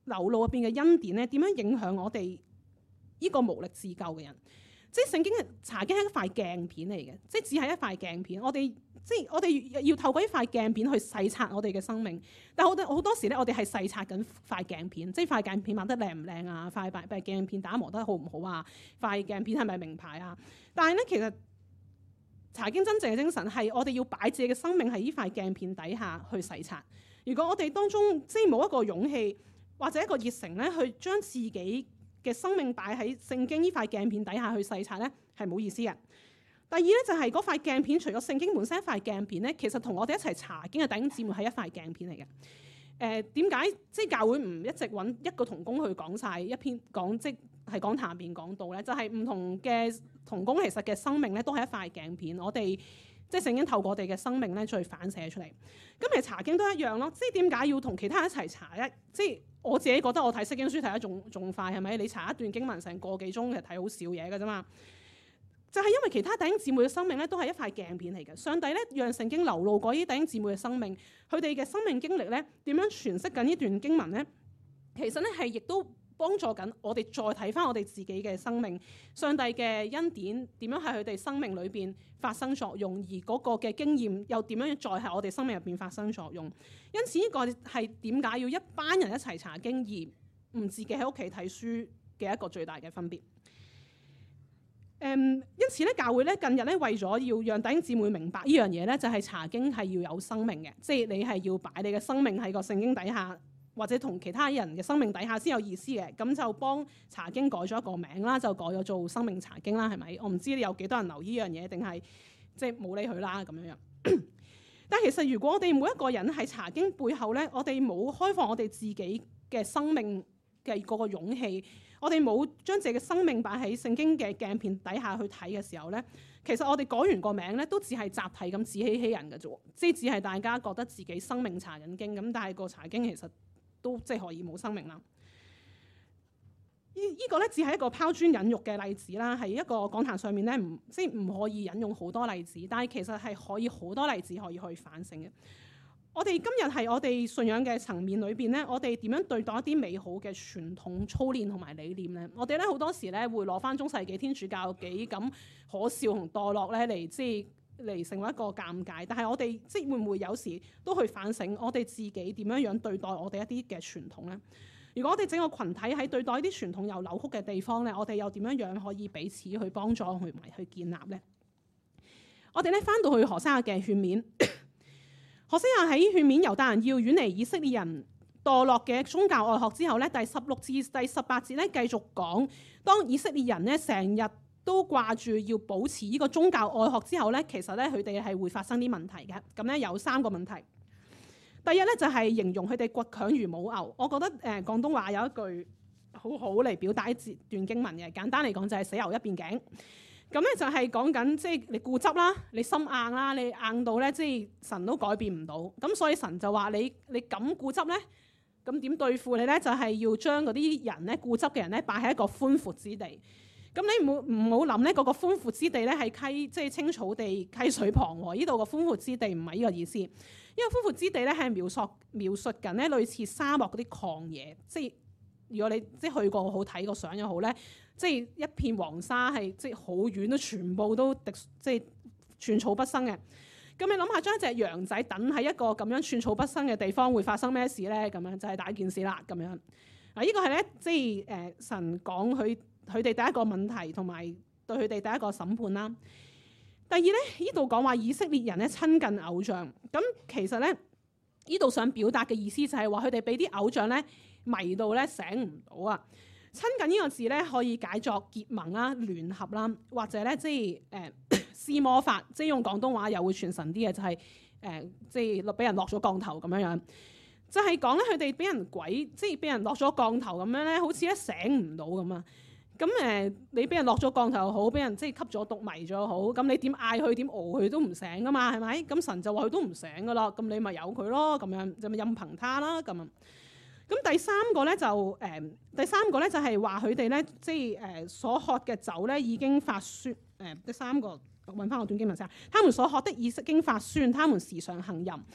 流露入邊嘅恩典咧，點樣影響我哋呢個無力自救嘅人？即係聖經嘅查經係一塊鏡片嚟嘅，即係只係一塊鏡片。我哋即係我哋要透過呢塊鏡片去細察我哋嘅生命。但係好多好多時咧，我哋係細察緊塊鏡片，即係塊鏡片畫得靚唔靚啊？塊塊鏡片打磨得好唔好啊？塊鏡片係咪名牌啊？但係咧，其實查經真正嘅精神係我哋要擺自己嘅生命喺呢塊鏡片底下去細察。如果我哋當中即係冇一個勇氣或者一個熱誠咧，去將自己嘅生命擺喺聖經呢塊鏡片底下去細察咧，係冇意思嘅。第二咧就係嗰塊鏡片，除咗聖經本身一塊鏡片咧，其實同我哋一齊查經嘅弟兄姊妹係一塊鏡片嚟嘅。誒點解即係教會唔一直揾一個同工去講晒一篇講即係講談辯講道咧？就係、是、唔同嘅同工其實嘅生命咧都係一塊鏡片，我哋即係聖經透過我哋嘅生命咧再反射出嚟。咁其實查經都一樣咯，即係點解要同其他人一齊查咧？即係我自己覺得我睇釋經書睇得仲仲快係咪？你查一段經文成個幾鐘，其實睇好少嘢㗎啫嘛。就係因為其他弟兄姊妹嘅生命咧都係一塊鏡片嚟嘅，上帝咧讓聖經流露過啲弟兄姊妹嘅生命，佢哋嘅生命經歷咧點樣詮釋緊呢段經文咧？其實咧係亦都幫助緊我哋再睇翻我哋自己嘅生命，上帝嘅恩典點樣喺佢哋生命裏邊發生作用，而嗰個嘅經驗又點樣再喺我哋生命入邊發生作用。因此呢個係點解要一班人一齊查經，而唔自己喺屋企睇書嘅一個最大嘅分別。Um, 因此咧，教會咧近日咧為咗要讓弟兄姊妹明白呢樣嘢咧，就係、是、查經係要有生命嘅，即係你係要擺你嘅生命喺個聖經底下，或者同其他人嘅生命底下先有意思嘅。咁就幫查經改咗一個名啦，就改咗做生命查經啦，係咪？我唔知你有幾多人留意呢樣嘢，定係即係冇理佢啦咁樣樣。但係其實如果我哋每一個人喺查經背後咧，我哋冇開放我哋自己嘅生命嘅嗰個勇氣。我哋冇將自己嘅生命擺喺聖經嘅鏡片底下去睇嘅時候咧，其實我哋改完個名咧，都只係集體咁自欺欺人嘅啫，即係只係大家覺得自己生命查緊經咁，但係個查經其實都即係可以冇生命啦。呢、這、呢個咧只係一個拋磚引玉嘅例子啦，係一個講壇上面咧唔即係唔可以引用好多例子，但係其實係可以好多例子可以去反省嘅。我哋今日係我哋信仰嘅層面裏邊咧，我哋點樣對待一啲美好嘅傳統操練同埋理念咧？我哋咧好多時咧會攞翻中世紀天主教幾咁可笑同墮落咧嚟，即係嚟成為一個尷尬。但係我哋即係會唔會有時都去反省我哋自己點樣樣對待我哋一啲嘅傳統咧？如果我哋整個群體喺對待呢啲傳統又扭曲嘅地方咧，我哋又點樣樣可以彼此去幫助去埋去建立咧？我哋咧翻到去何西阿嘅勸勉。何西阿喺勸勉猶大人要遠離以色列人墮落嘅宗教愛學之後咧，第十六至第十八節咧繼續講，當以色列人咧成日都掛住要保持呢個宗教愛學之後咧，其實咧佢哋係會發生啲問題嘅。咁咧有三個問題。第一咧就係、是、形容佢哋倔強如母牛。我覺得誒、呃、廣東話有一句好好嚟表達一段經文嘅，簡單嚟講就係死牛一邊頸。咁咧就係講緊即係你固執啦，你心硬啦，你硬到咧即係神都改變唔到。咁所以神就話你你咁固執咧，咁點對付你咧？就係、是、要將嗰啲人咧固執嘅人咧擺喺一個寬闊之地。咁你唔好唔好諗咧，嗰個寬闊之地咧係溪即係青草地溪水旁喎。呢度個寬闊之地唔係呢個意思。呢、這個寬闊之地咧係描述描述緊咧類似沙漠嗰啲曠野，即係如果你即係去過好睇個相又好咧。即係一片黃沙，係即係好遠都全部都滴，即係寸草不生嘅。咁你諗下，將一隻羊仔等喺一個咁樣寸草不生嘅地方，會發生咩事咧？咁樣就係大件事啦。咁樣啊，呢個係咧，即係誒、呃、神講佢佢哋第一個問題，同埋對佢哋第一個審判啦。第二咧，呢度講話以色列人咧親近偶像，咁其實咧呢度想表達嘅意思就係話佢哋俾啲偶像咧迷到咧醒唔到啊。親近呢個字咧可以解作結盟啦、聯合啦，或者咧即係誒施魔法，即係用廣東話又會傳神啲嘅，就係、是、誒、呃、即係俾人落咗降頭咁樣樣，就係講咧佢哋俾人鬼，即係俾人落咗降頭咁樣咧，好似一醒唔到咁啊！咁誒、呃，你俾人落咗降頭好，俾人即係吸咗毒迷咗好，咁你點嗌佢點熬佢都唔醒噶嘛，係咪？咁神就話佢都唔醒噶啦，咁你咪由佢咯，咁樣就咪任憑他啦，咁啊。咁第三個咧就誒、呃，第三個咧就係話佢哋咧，即係誒、呃、所喝嘅酒咧已經發酸。誒、呃，第三個揾翻我段經文先。他們所喝的已經發酸，他們時常行淫。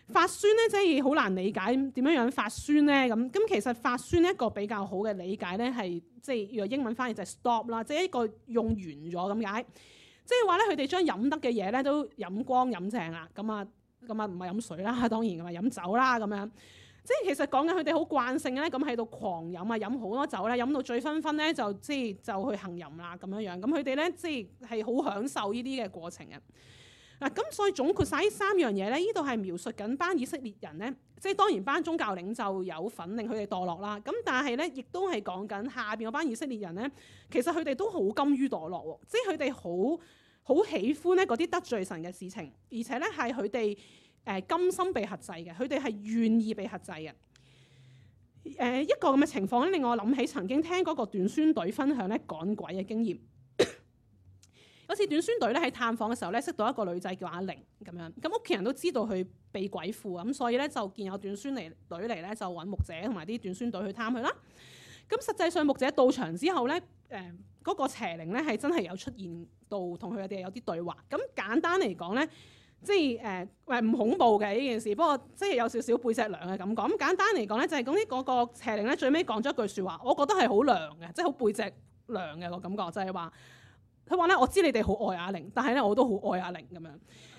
發酸咧，即係好難理解點樣樣發酸咧咁。咁其實發酸一個比較好嘅理解咧，係即係如果英文翻譯就係 stop 啦，即係一個用完咗咁解。即係話咧，佢哋將飲得嘅嘢咧都飲光飲淨啦。咁啊，咁啊唔係飲水啦，當然咁啊飲酒啦咁樣。即係其實講緊佢哋好慣性咧，咁喺度狂飲啊，飲好多酒咧，飲到醉醺醺咧，就即係就去行淫啦咁樣樣。咁佢哋咧即係係好享受呢啲嘅過程嘅。嗱，咁所以總括晒呢三樣嘢咧，呢度係描述緊班以色列人咧，即係當然班宗教領袖有份令佢哋墮落啦。咁但係咧，亦都係講緊下邊嗰班以色列人咧，其實佢哋都好甘於墮落喎，即係佢哋好好喜歡咧嗰啲得罪神嘅事情，而且咧係佢哋誒甘心被轄制嘅，佢哋係願意被轄制嘅。誒、呃、一個咁嘅情況咧，令我諗起曾經聽嗰個短宣隊分享咧趕鬼嘅經驗。嗰次短宣隊咧喺探訪嘅時候咧，識到一個女仔叫阿玲咁樣，咁屋企人都知道佢被鬼附咁，所以咧就見有短宣嚟隊嚟咧，就揾牧者同埋啲短宣隊去探佢啦。咁實際上牧者到場之後咧，誒、呃、嗰、那個邪靈咧係真係有出現到同佢哋有啲對話。咁簡單嚟講咧，即係誒誒唔恐怖嘅呢件事，不過即係有少少背脊涼嘅感覺。咁簡單嚟講咧，就係講啲嗰個邪靈咧最尾講咗一句説話，我覺得係好涼嘅，即係好背脊涼嘅個感覺，就係話。佢話咧：我知你哋好愛阿玲，但係咧我都好愛阿玲咁樣。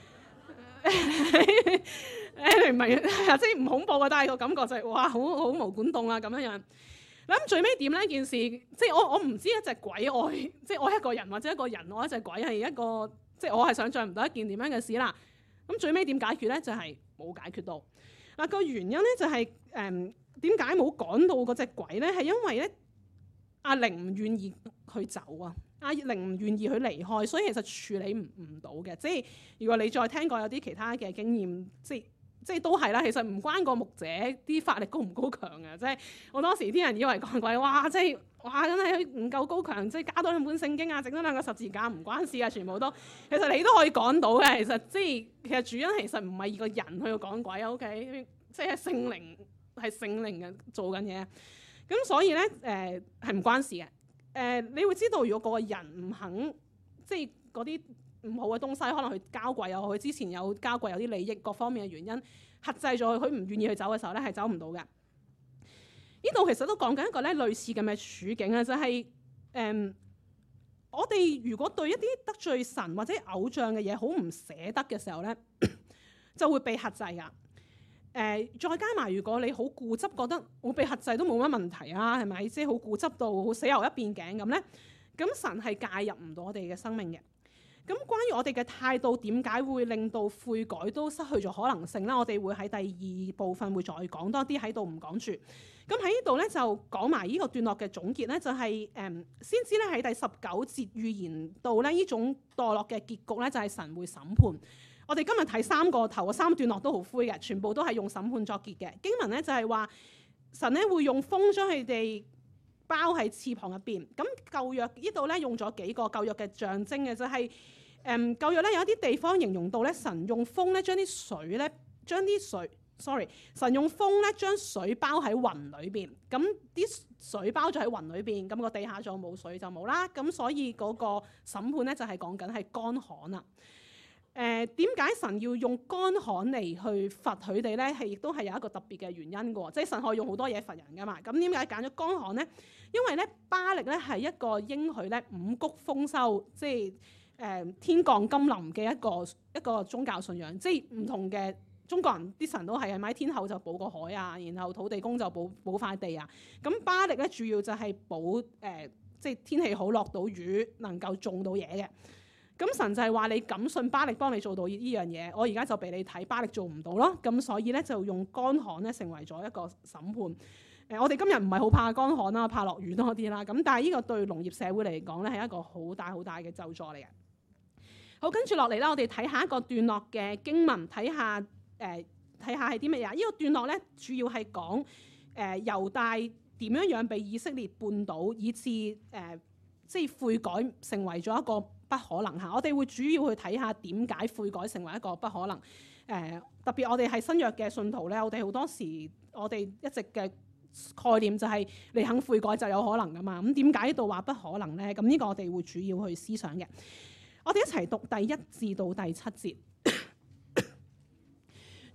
誒明唔明？即係唔恐怖嘅，但係個感覺就係、是、哇，好好毛管戙啊咁樣樣。咁最尾點呢件事？即係我我唔知一隻鬼愛，即係愛一個人或者一個人愛一隻鬼係一個，即係我係想像唔到一件點樣嘅事啦。咁最尾點解決咧？就係、是、冇解決到。嗱、個原因咧就係誒點解冇趕到嗰隻鬼咧？係因為咧阿玲唔願意去走啊。阿玲唔願意去離開，所以其實處理唔唔到嘅。即係如果你再聽過有啲其他嘅經驗，即係即係都係啦。其實唔關個牧者啲法力高唔高強嘅，即係好多時啲人以為趕鬼，哇！即係哇，真係唔夠高強，即係加多兩本聖經啊，整多兩個十字架唔關事啊，全部都其實你都可以趕到嘅。其實即係其實主因其實唔係個人去趕鬼啊 ，OK， 即係聖靈係聖靈嘅做緊嘢。咁所以咧誒係唔關事嘅。誒、呃，你會知道，如果個人唔肯，即係嗰啲唔好嘅東西，可能佢交貴又好，佢之前有交貴有啲利益各方面嘅原因，克制咗佢，佢唔願意去走嘅時候咧，係走唔到嘅。呢度其實都講緊一個咧類似咁嘅處境啊，就係、是、誒、呃，我哋如果對一啲得罪神或者偶像嘅嘢好唔捨得嘅時候咧，就會被克制㗎。誒、呃，再加埋如果你好固執，覺得我被克制都冇乜問題啊，係咪？即係好固執到好死牛一邊頸咁咧，咁神係介入唔到我哋嘅生命嘅。咁關於我哋嘅態度點解會令到悔改都失去咗可能性咧？我哋會喺第二部分會再講多啲，喺度唔講住。咁喺呢度咧就講埋呢個段落嘅總結咧，就係、是、誒、嗯、先知咧喺第十九節預言到咧呢種墮落嘅結局咧，就係神會審判。我哋今日睇三個頭嘅三段落都好灰嘅，全部都係用審判作結嘅經文咧，就係話神咧會用風將佢哋包喺翅膀入邊。咁舊約呢度咧用咗幾個舊約嘅象徵嘅，就係誒舊約咧有一啲地方形容到咧神用風咧將啲水咧將啲水，sorry， 神用風咧將水包喺雲裏邊。咁啲水包咗喺雲裏邊，咁個地下仲冇水就冇啦。咁所以嗰個審判咧就係講緊係乾旱啦。誒點解神要用乾旱嚟去罰佢哋咧？係亦都係有一個特別嘅原因嘅，即係神可以用好多嘢罰人噶嘛。咁點解揀咗乾旱咧？因為咧巴力咧係一個應許咧五穀豐收，即係誒、呃、天降甘霖嘅一個一個宗教信仰。即係唔同嘅中國人啲神都係係咪天后就補個海啊，然後土地公就補補塊地啊。咁巴力咧主要就係補誒，即係天氣好落到雨，能夠種到嘢嘅。咁神就係話你敢信巴力幫你做到呢樣嘢，我而家就俾你睇巴力做唔到咯。咁所以咧就用乾旱咧成為咗一個審判。誒、呃，我哋今日唔係好怕乾旱啦，怕落雨多啲啦。咁但係呢個對農業社會嚟講咧係一個好大好大嘅咒詛嚟嘅。好，跟住落嚟啦，我哋睇下一個段落嘅經文，睇下誒睇下係啲乜嘢？呢、這個段落咧主要係講誒猶大點樣樣被以色列絆倒，以致誒、呃、即係悔改成為咗一個不可能嚇，我哋會主要去睇下點解悔改成為一個不可能。誒、呃、特別我哋係新約嘅信徒咧，我哋好多時我哋一直嘅概念就係你肯悔改就有可能噶嘛。咁點解呢度話不可能咧？咁呢個我哋會主要去思想嘅。我哋一齊讀第一至到第七節。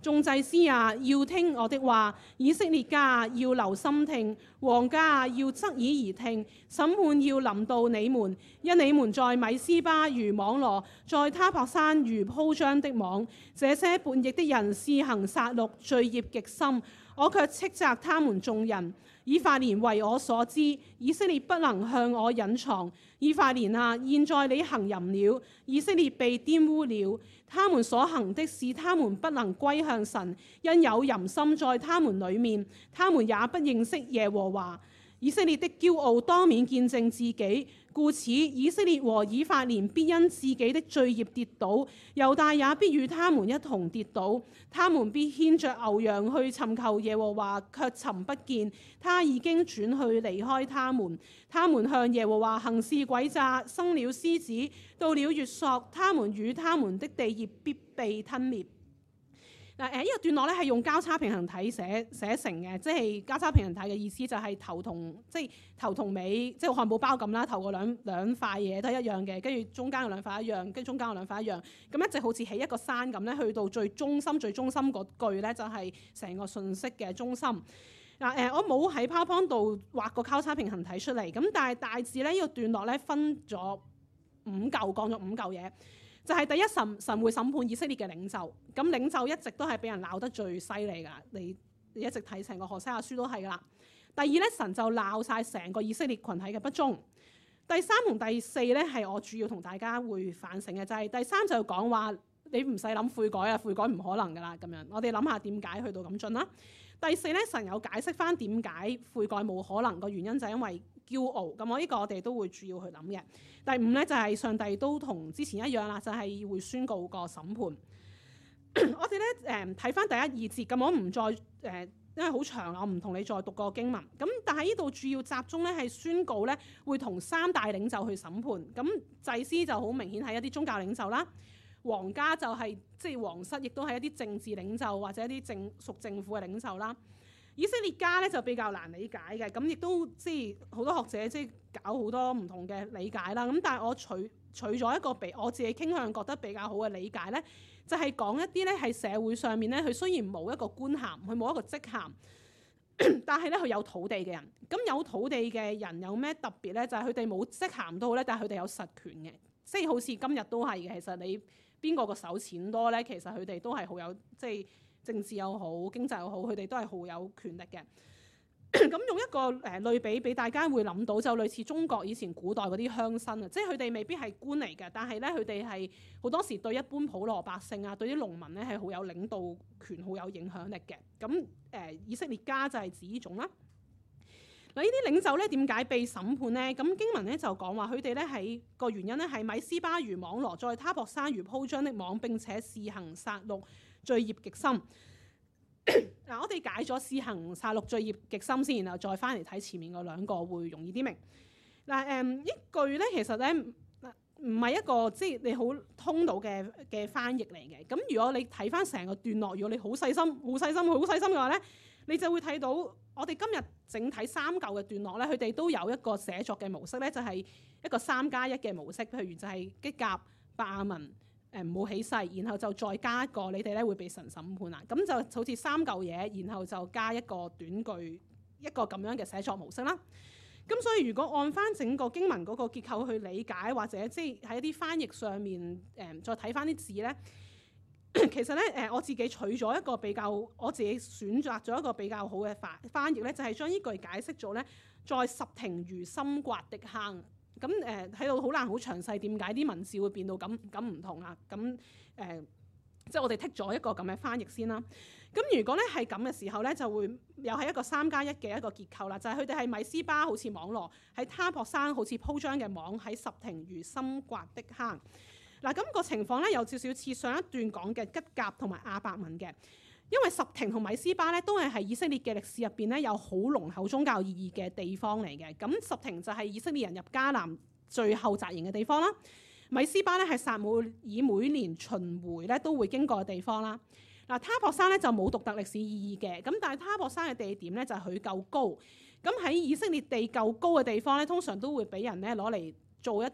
眾祭司啊，要聽我的話；以色列家啊，要留心聽；皇家啊，要側耳而聽。審判要臨到你們，因你們在米斯巴如網羅，在他泊山如鋪張的網。這些叛逆的人施行殺戮，罪孽極深，我卻斥責他們眾人。以法蓮為我所知，以色列不能向我隱藏。以法蓮啊，現在你行淫了，以色列被玷污了。他們所行的使他們不能歸向神，因有淫心在他們裡面，他們也不認識耶和華。以色列的驕傲當面見證自己，故此以色列和以法蓮必因自己的罪孽跌倒，猶大也必與他們一同跌倒。他們必牽着牛羊去尋求耶和華，卻尋不見，他已經轉去離開他們。他們向耶和華行事詭詐，生了獅子，到了月朔，他們與他們的地業必被吞滅。嗱，誒呢個段落咧係用交叉平衡體寫寫成嘅，即係交叉平衡體嘅意思就係頭同即係頭同尾，即係漢堡包咁啦，頭個兩兩塊嘢都係一樣嘅，跟住中間個兩塊一樣，跟住中間個兩塊一樣，咁一直好似起一個山咁咧，去到最中心最中心嗰句咧就係成個信息嘅中心。嗱，誒我冇喺 PowerPoint 度畫個交叉平衡體出嚟，咁但係大致咧呢個段落咧分咗五嚿，講咗五嚿嘢。就係第一，神神會審判以色列嘅領袖，咁領袖一直都係俾人鬧得最犀利㗎，你你一直睇成個何西阿書都係㗎啦。第二咧，神就鬧晒成個以色列群體嘅不忠。第三同第四咧係我主要同大家會反省嘅，就係、是、第三就講話你唔使諗悔改啊，悔改唔可能㗎啦咁樣。我哋諗下點解去到咁盡啦。第四咧，神有解釋翻點解悔改冇可能，個原因就係因為驕傲。咁我呢個我哋都會主要去諗嘅。第五咧就係、是、上帝都同之前一樣啦，就係、是、會宣告個審判。我哋咧誒睇翻第一二節，咁我唔再誒、呃，因為好長啦，我唔同你再讀個經文。咁但係呢度主要集中咧係宣告咧會同三大領袖去審判。咁祭司就好明顯係一啲宗教領袖啦。皇家就係、是、即係皇室，亦都係一啲政治領袖或者一啲政屬政府嘅領袖啦。以色列家咧就比較難理解嘅，咁亦都即係好多學者即係搞好多唔同嘅理解啦。咁但係我取取咗一個比我自己傾向覺得比較好嘅理解咧，就係、是、講一啲咧係社會上面咧，佢雖然冇一個官銜，佢冇一個職銜，但係咧佢有土地嘅人。咁有土地嘅人有咩特別咧？就係佢哋冇職銜都好咧，但係佢哋有實權嘅，即係好似今日都係嘅。其實你邊個個手錢多咧？其實佢哋都係好有，即係政治又好，經濟又好，佢哋都係好有權力嘅。咁用一個誒、呃、類比俾大家會諗到，就類似中國以前古代嗰啲鄉紳啊，即係佢哋未必係官嚟嘅，但係咧佢哋係好多時對一般普羅百姓啊，對啲農民咧係好有領導權、好有影響力嘅。咁誒、呃、以色列家就係指呢種啦。嗱，呢啲領袖咧點解被審判咧？咁經文咧就講話佢哋咧喺個原因咧係米斯巴如網羅，在他泊山如鋪張的網，並且施行殺戮，罪孽極深。嗱，我哋解咗施行殺戮罪孽極深先，然後再翻嚟睇前面嗰兩個會容易啲明。嗱，誒呢句咧其實咧唔係一個即係你好通道嘅嘅翻譯嚟嘅。咁如果你睇翻成個段落，如果你好細心、好細心、好細心嘅話咧，你就會睇到我哋今日整體三嚿嘅段落咧，佢哋都有一個寫作嘅模式咧，就係一個三加一嘅模式。譬如就係基甲、伯亞文。誒唔好起誓，然後就再加一個，你哋咧會被神審判啦。咁就好似三嚿嘢，然後就加一個短句，一個咁樣嘅寫作模式啦。咁所以如果按翻整個經文嗰個結構去理解，或者即係喺一啲翻譯上面誒、呃，再睇翻啲字咧，其實咧誒、呃，我自己取咗一個比較，我自己選擇咗一個比較好嘅翻翻譯咧，就係、是、將呢句解釋咗咧，在什亭如深挖的坑。咁誒喺度好難好詳細點解啲文字會變到咁咁唔同啊？咁誒、呃，即係我哋剔咗一個咁嘅翻譯先啦。咁如果咧係咁嘅時候咧，就會又係一個三加一嘅一個結構啦。就係佢哋係米斯巴好似網羅，喺他泊山好似鋪張嘅網，喺什亭如深挖的坑。嗱、啊，咁、那個情況咧有少少似上一段講嘅吉甲同埋亞伯文嘅。因為什亭同米斯巴咧都係喺以色列嘅歷史入邊咧有好濃厚宗教意義嘅地方嚟嘅。咁什亭就係以色列人入迦南最後紮營嘅地方啦。米斯巴咧係撒母耳每年巡迴咧都會經過嘅地方啦。嗱，他泊山咧就冇獨特歷史意義嘅。咁但係他泊山嘅地點咧就係佢夠高。咁喺以色列地夠高嘅地方咧，通常都會俾人咧攞嚟做一啲咧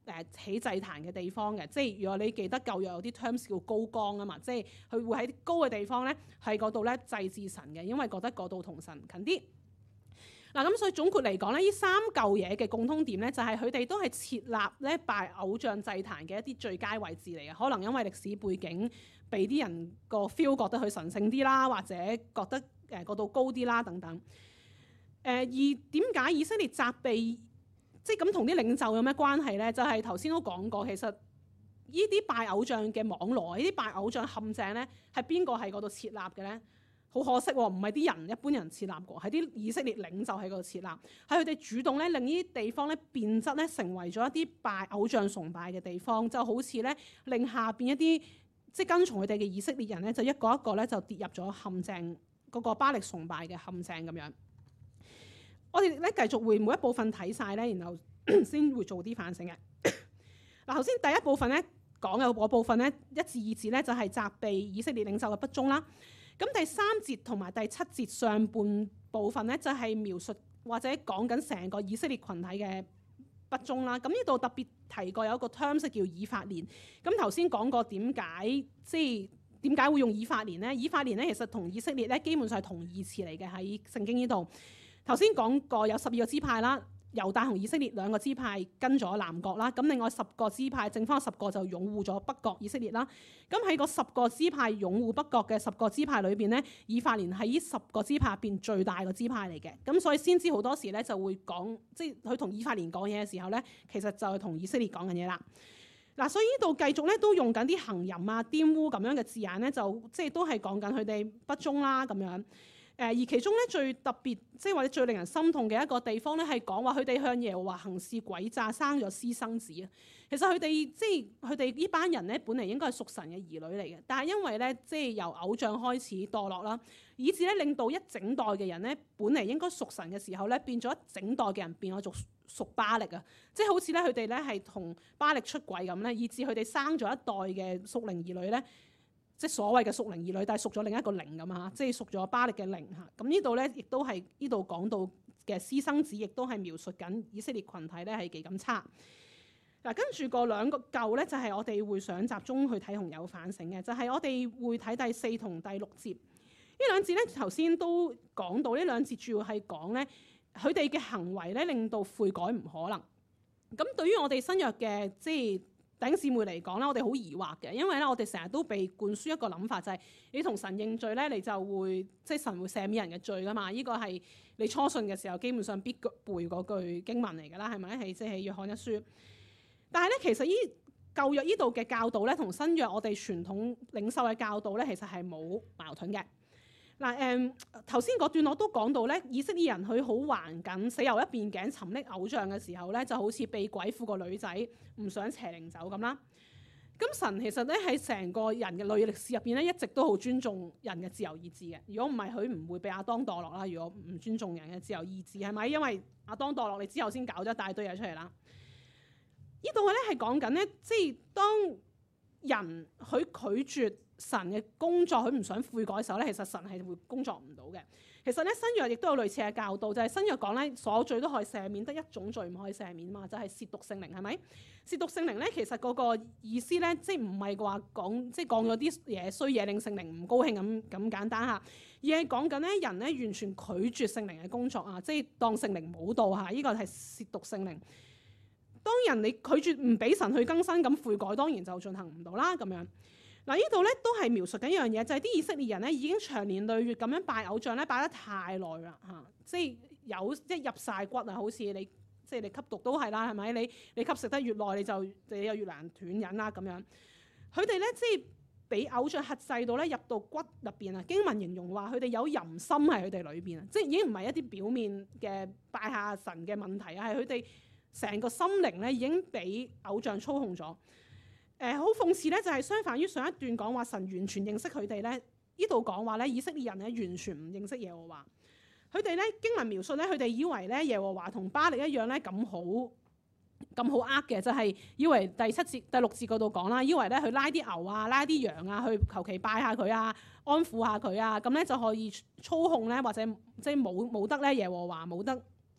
誒起祭壇嘅地方嘅。即係如果你記得舊約有啲 terms 叫高崗啊嘛，即係佢會喺高嘅地方咧，喺嗰度咧祭祀神嘅，因為覺得嗰度同神近啲。嗱，咁所以總括嚟講咧，呢三嚿嘢嘅共通點咧，就係佢哋都係設立咧拜偶像祭壇嘅一啲最佳位置嚟嘅。可能因為歷史背景，俾啲人個 feel 覺得佢神聖啲啦，或者覺得誒嗰度高啲啦等等。誒、呃、而點解以色列責備即係咁同啲領袖有咩關係咧？就係頭先都講過，其實呢啲拜偶像嘅網羅，呢啲拜偶像陷阱咧，係邊個喺嗰度設立嘅咧？好可惜喎、哦，唔係啲人一般人設立過，係啲以色列領袖喺嗰度設立，係佢哋主動咧令呢啲地方咧變質咧，成為咗一啲拜偶像崇拜嘅地方，就好似咧令下邊一啲即係跟從佢哋嘅以色列人咧，就一個一個咧就跌入咗陷阱嗰、那個巴力崇拜嘅陷阱咁樣。我哋咧繼續會每一部分睇晒咧，然後先會做啲反省嘅。嗱，頭先第一部分咧講嘅嗰部分咧一至二節咧就係責備以色列領袖嘅不忠啦。咁第三節同埋第七節上半部分咧，就係描述或者講緊成個以色列群體嘅不忠啦。咁呢度特別提過有一個 terms 叫以法蓮。咁頭先講過點解即係點解會用以法蓮咧？以法蓮咧其實同以色列咧基本上係同義詞嚟嘅，喺聖經呢度。頭先講過有十二個支派啦。猶大同以色列兩個支派跟咗南國啦，咁另外十個支派，剩翻十個就擁護咗北國以色列啦。咁喺個十個支派擁護北國嘅十個支派裏邊咧，以法蓮係呢十個支派入邊最大個支派嚟嘅。咁所以先知好多時咧就會講，即係佢同以法蓮講嘢嘅時候咧，其實就係同以色列講緊嘢啦。嗱，所以呢度繼續咧都用緊啲行淫啊、玷污咁樣嘅字眼咧，就即係都係講緊佢哋不忠啦咁樣。誒而其中咧最特別，即係或者最令人心痛嘅一個地方咧，係講話佢哋向耶和華行事詭詐，生咗私生子啊！其實佢哋即係佢哋呢班人咧，本嚟應該係屬神嘅兒女嚟嘅，但係因為咧即係由偶像開始墮落啦，以至咧令到一整代嘅人咧，本嚟應該屬神嘅時候咧，變咗一整代嘅人變咗做屬巴力啊！即係好似咧佢哋咧係同巴力出軌咁咧，以至佢哋生咗一代嘅屬靈兒女咧。即係所謂嘅屬靈兒女，但係屬咗另一個靈咁啊！即係屬咗巴力嘅靈嚇。咁呢度咧，亦都係呢度講到嘅私生子，亦都係描述緊以色列群體咧係幾咁差。嗱，跟住個兩個舊咧，就係我哋會想集中去睇同有反省嘅，就係、是、我哋會睇第四同第六節。呢兩節咧頭先都講到，呢兩節主要係講咧佢哋嘅行為咧令到悔改唔可能。咁對於我哋新約嘅即係弟兄姊妹嚟講咧，我哋好疑惑嘅，因為咧我哋成日都被灌輸一個諗法，就係、是、你同神認罪咧，你就會即係神會赦免人嘅罪噶嘛。呢、這個係你初信嘅時候基本上必背嗰句經文嚟㗎啦，係咪？係即係約翰一書。但係咧，其實依舊約呢度嘅教導咧，同新約我哋傳統領袖嘅教導咧，其實係冇矛盾嘅。嗱誒，頭先嗰段我都講到咧，以色列人佢好橫緊死牛一邊頸尋溺偶像嘅時候咧，就好似被鬼附個女仔唔想邪靈走咁啦。咁神其實咧喺成個人嘅類歷史入邊咧，一直都好尊重人嘅自由意志嘅。如果唔係，佢唔會俾亞當墮落啦。如果唔尊重人嘅自由意志，係咪？因為亞當墮落，你之後先搞咗一大堆嘢出嚟啦。呢度咧係講緊咧，即係當人佢拒絕神嘅工作，佢唔想悔改嘅時候咧，其實神係會工作唔到嘅。其實咧新約亦都有類似嘅教導，就係、是、新約講咧所有罪都可以赦免，得一種罪唔可以赦免嘛，就係褻瀆聖靈，係咪？褻瀆聖靈咧，其實嗰個意思咧，即係唔係話講即係講咗啲嘢衰嘢令聖靈唔高興咁咁簡單嚇，而係講緊咧人咧完全拒絕聖靈嘅工作啊，即係當聖靈冇到嚇，呢、這個係褻瀆聖靈。當人你拒絕唔俾神去更新，咁悔改當然就進行唔到啦咁樣。嗱，呢度咧都係描述緊一樣嘢，就係、是、啲以色列人咧已經長年累月咁樣拜偶像咧，拜得太耐啦嚇，即係有即係入晒骨啊！好似你即係你吸毒都係啦，係咪？你你吸食得越耐，你就你又越難斷癮啦咁樣。佢哋咧即係俾偶像轄制到咧入到骨入邊啊！經文形容話佢哋有淫心喺佢哋裏邊啊，即係已經唔係一啲表面嘅拜下神嘅問題啊，係佢哋成個心靈咧已經俾偶像操控咗。誒好諷刺咧，就係相反於上一段講話神完全認識佢哋咧，呢度講話咧以色列人咧完全唔認識耶和華。佢哋咧經文描述咧，佢哋以為咧耶和華同巴力一樣咧咁好咁好呃嘅，就係、是、以為第七節第六節嗰度講啦，以為咧去拉啲牛啊、拉啲羊啊，去求其拜下佢啊、安撫下佢啊，咁咧就可以操控咧，或者即係冇冇得咧耶和華冇得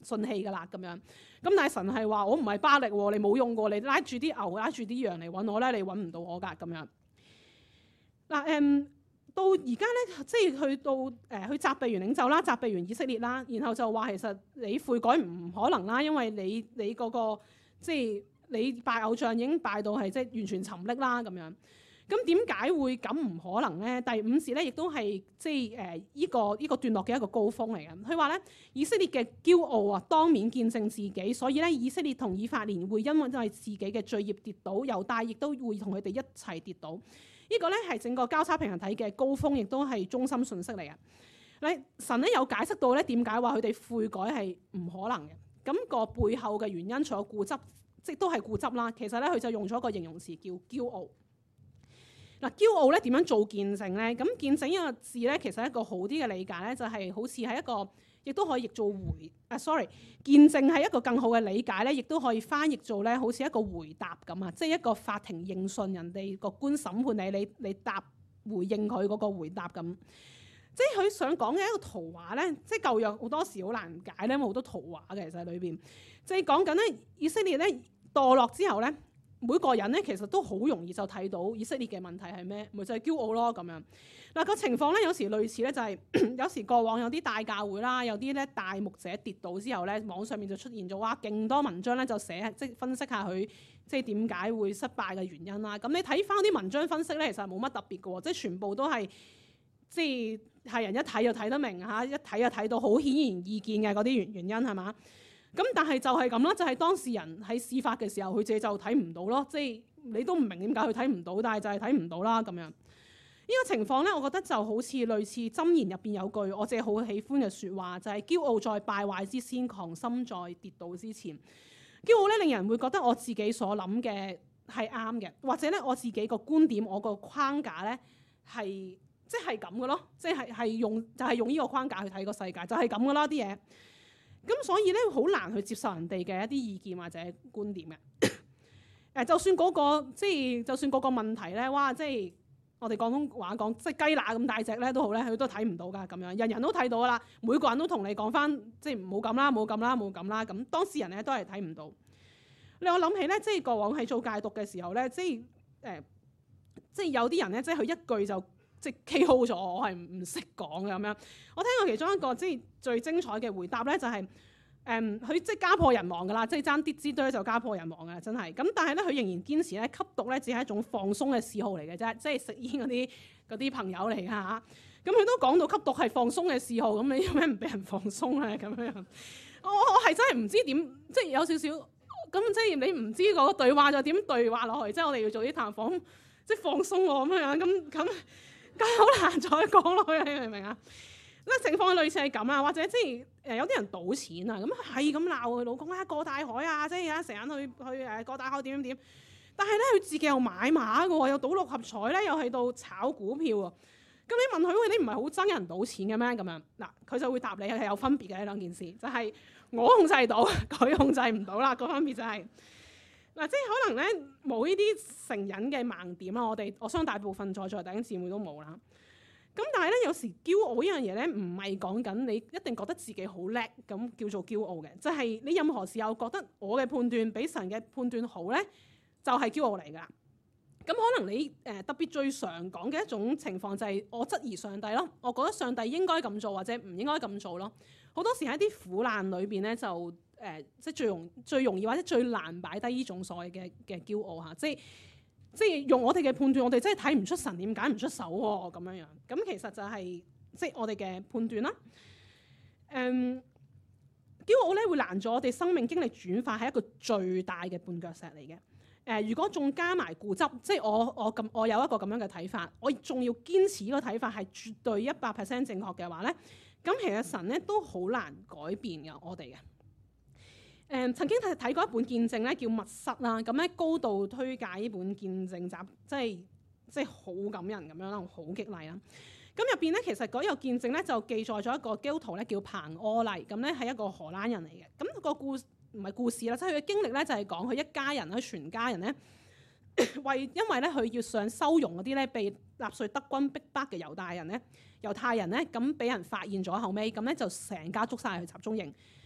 順氣㗎啦咁樣。咁但係神係話我唔係巴力喎，你冇用過，你拉住啲牛拉住啲羊嚟揾我咧，你揾唔到我㗎咁樣。嗱誒，到而家咧，即係去到誒、呃、去責備完領袖啦，責備完以色列啦，然後就話其實你悔改唔可能啦，因為你你嗰、那個即係你拜偶像已經拜到係即係完全沉溺啦咁樣。咁點解會咁唔可能咧？第五節咧亦都係即係誒依個依個段落嘅一個高峰嚟嘅。佢話咧，以色列嘅驕傲啊，當面見證自己，所以咧以色列同以法蓮會因為因為自己嘅罪孽跌倒，猶大亦都會同佢哋一齊跌倒。呢個咧係整個交叉平衡體嘅高峰，亦都係中心信息嚟嘅。你神咧有解釋到咧點解話佢哋悔改係唔可能嘅。咁、那個背後嘅原因，除咗固執，即都係固執啦。其實咧佢就用咗一個形容詞叫驕傲。嗱，驕傲咧點樣做見證咧？咁見證呢個字咧，其實一個好啲嘅理解咧，就係好似係一個，亦都可以譯做回啊，sorry，見證係一個更好嘅理解咧，亦都可以翻譯做咧，好似一個回答咁啊，即係一個法庭應訊人哋個官審判你，你你答回應佢嗰個回答咁。即係佢想講嘅一個圖畫咧，即係舊約好多時好難解咧，因為好多圖畫嘅其實喺裏邊，即係講緊咧以色列咧墮落之後咧。每個人咧其實都好容易就睇到以色列嘅問題係咩？咪就係、是、驕傲咯咁樣。嗱、個情況咧有時類似咧就係、是、有時過往有啲大教會啦，有啲咧大牧者跌倒之後咧，網上面就出現咗哇勁多文章咧就寫即係分析下佢即係點解會失敗嘅原因啦。咁你睇翻啲文章分析咧，其實冇乜特別嘅喎，即係全部都係即係係人一睇就睇得明嚇，一睇就睇到好顯然易見嘅嗰啲原原因係嘛？咁但係就係咁啦，就係、是、當事人喺事發嘅時候，佢自己就睇唔到咯。即係你都唔明點解佢睇唔到，但係就係睇唔到啦咁樣。呢、這個情況咧，我覺得就好似類似箴言入邊有句我自己好喜歡嘅説話，就係、是、驕傲在敗壞之先，狂心在跌倒之前。驕傲咧令人會覺得我自己所諗嘅係啱嘅，或者咧我自己個觀點、我個框架咧係即係咁嘅咯，即係係用就係、是、用呢個框架去睇個世界，就係咁嘅啦啲嘢。咁所以咧，好難去接受人哋嘅一啲意見或者觀點嘅。誒，就算嗰、那個即係，就算嗰個問題咧，哇！即係我哋廣東話講，即係雞乸咁大隻咧都好咧，佢都睇唔到㗎咁樣。人人都睇到啦，每個人都同你講翻，即係唔好咁啦，冇咁啦，冇咁啦。咁當事人咧都係睇唔到。令我諗起咧，即係過往喺做戒毒嘅時候咧，即係誒、呃，即係有啲人咧，即係佢一句就。即係 K O 咗，我係唔識講嘅咁樣。我聽過其中一個即係最精彩嘅回答咧，就係誒佢即係家破人亡㗎啦，即係爭啲之堆就家破人亡㗎啦，真係。咁但係咧，佢仍然堅持咧吸毒咧只係一種放鬆嘅嗜好嚟嘅啫，即係食煙嗰啲嗰啲朋友嚟㗎嚇。咁佢都講到吸毒係放鬆嘅嗜好，咁你有咩唔俾人放鬆咧？咁樣我我係真係唔知點，即係有少少咁即係你唔知嗰個對話就點對話落去，即係我哋要做啲探訪，即係放鬆喎咁樣咁咁。咁好難再講落去，你明唔明啊？咧情況類似係咁啊，或者即係誒有啲人賭錢啊，咁係咁鬧佢老公啊過大海啊，即係啊成日去去誒過大海點點點，但係咧佢自己又買馬嘅喎，又賭六合彩咧，又喺度炒股票喎。咁你問佢喂，你唔係好憎人賭錢嘅咩？咁樣嗱，佢就會答你係有分別嘅呢兩件事，就係、是、我控制到，佢控制唔到啦。個分別就係、是。嗱，即係可能咧冇呢啲成癮嘅盲點啦，我哋我相信大部分在座弟兄姊妹都冇啦。咁但係咧，有時驕傲呢樣嘢咧，唔係講緊你一定覺得自己好叻咁叫做驕傲嘅，就係、是、你任何時候覺得我嘅判斷比神嘅判斷好咧，就係、是、驕傲嚟㗎。咁可能你誒、呃、特別最常講嘅一種情況就係我質疑上帝咯，我覺得上帝應該咁做或者唔應該咁做咯。好多時喺啲苦難裏邊咧就誒、呃，即係最容最容易或者最難擺低呢種所謂嘅嘅驕傲嚇，即係即係用我哋嘅判斷，我哋真係睇唔出神點解唔出手喎咁樣樣。咁其實就係、是、即係我哋嘅判斷啦。誒、嗯，驕傲咧會攔咗我哋生命經歷轉化係一個最大嘅絆腳石嚟嘅。誒、呃，如果仲加埋固執，即係我我咁我有一個咁樣嘅睇法，我仲要堅持呢個睇法係絕對一百 percent 正確嘅話咧，咁其實神咧都好難改變嘅我哋嘅。誒、呃，曾經睇睇過一本見證咧，叫《密室》啦，咁咧高度推介呢本見證集，即係即係好感人咁樣啦，好激勵啦。咁入邊咧，其實嗰個見證咧就記載咗一個基督徒咧叫彭柯麗，咁咧係一個荷蘭人嚟嘅。咁、那個故事唔係故事啦，即係佢嘅經歷咧就係講佢一家人咧，全家人咧為因為咧佢要上收容嗰啲咧被納粹德軍逼迫嘅猶大人咧、猶太人咧，咁俾人發現咗後尾，咁咧就成家捉晒去集中營。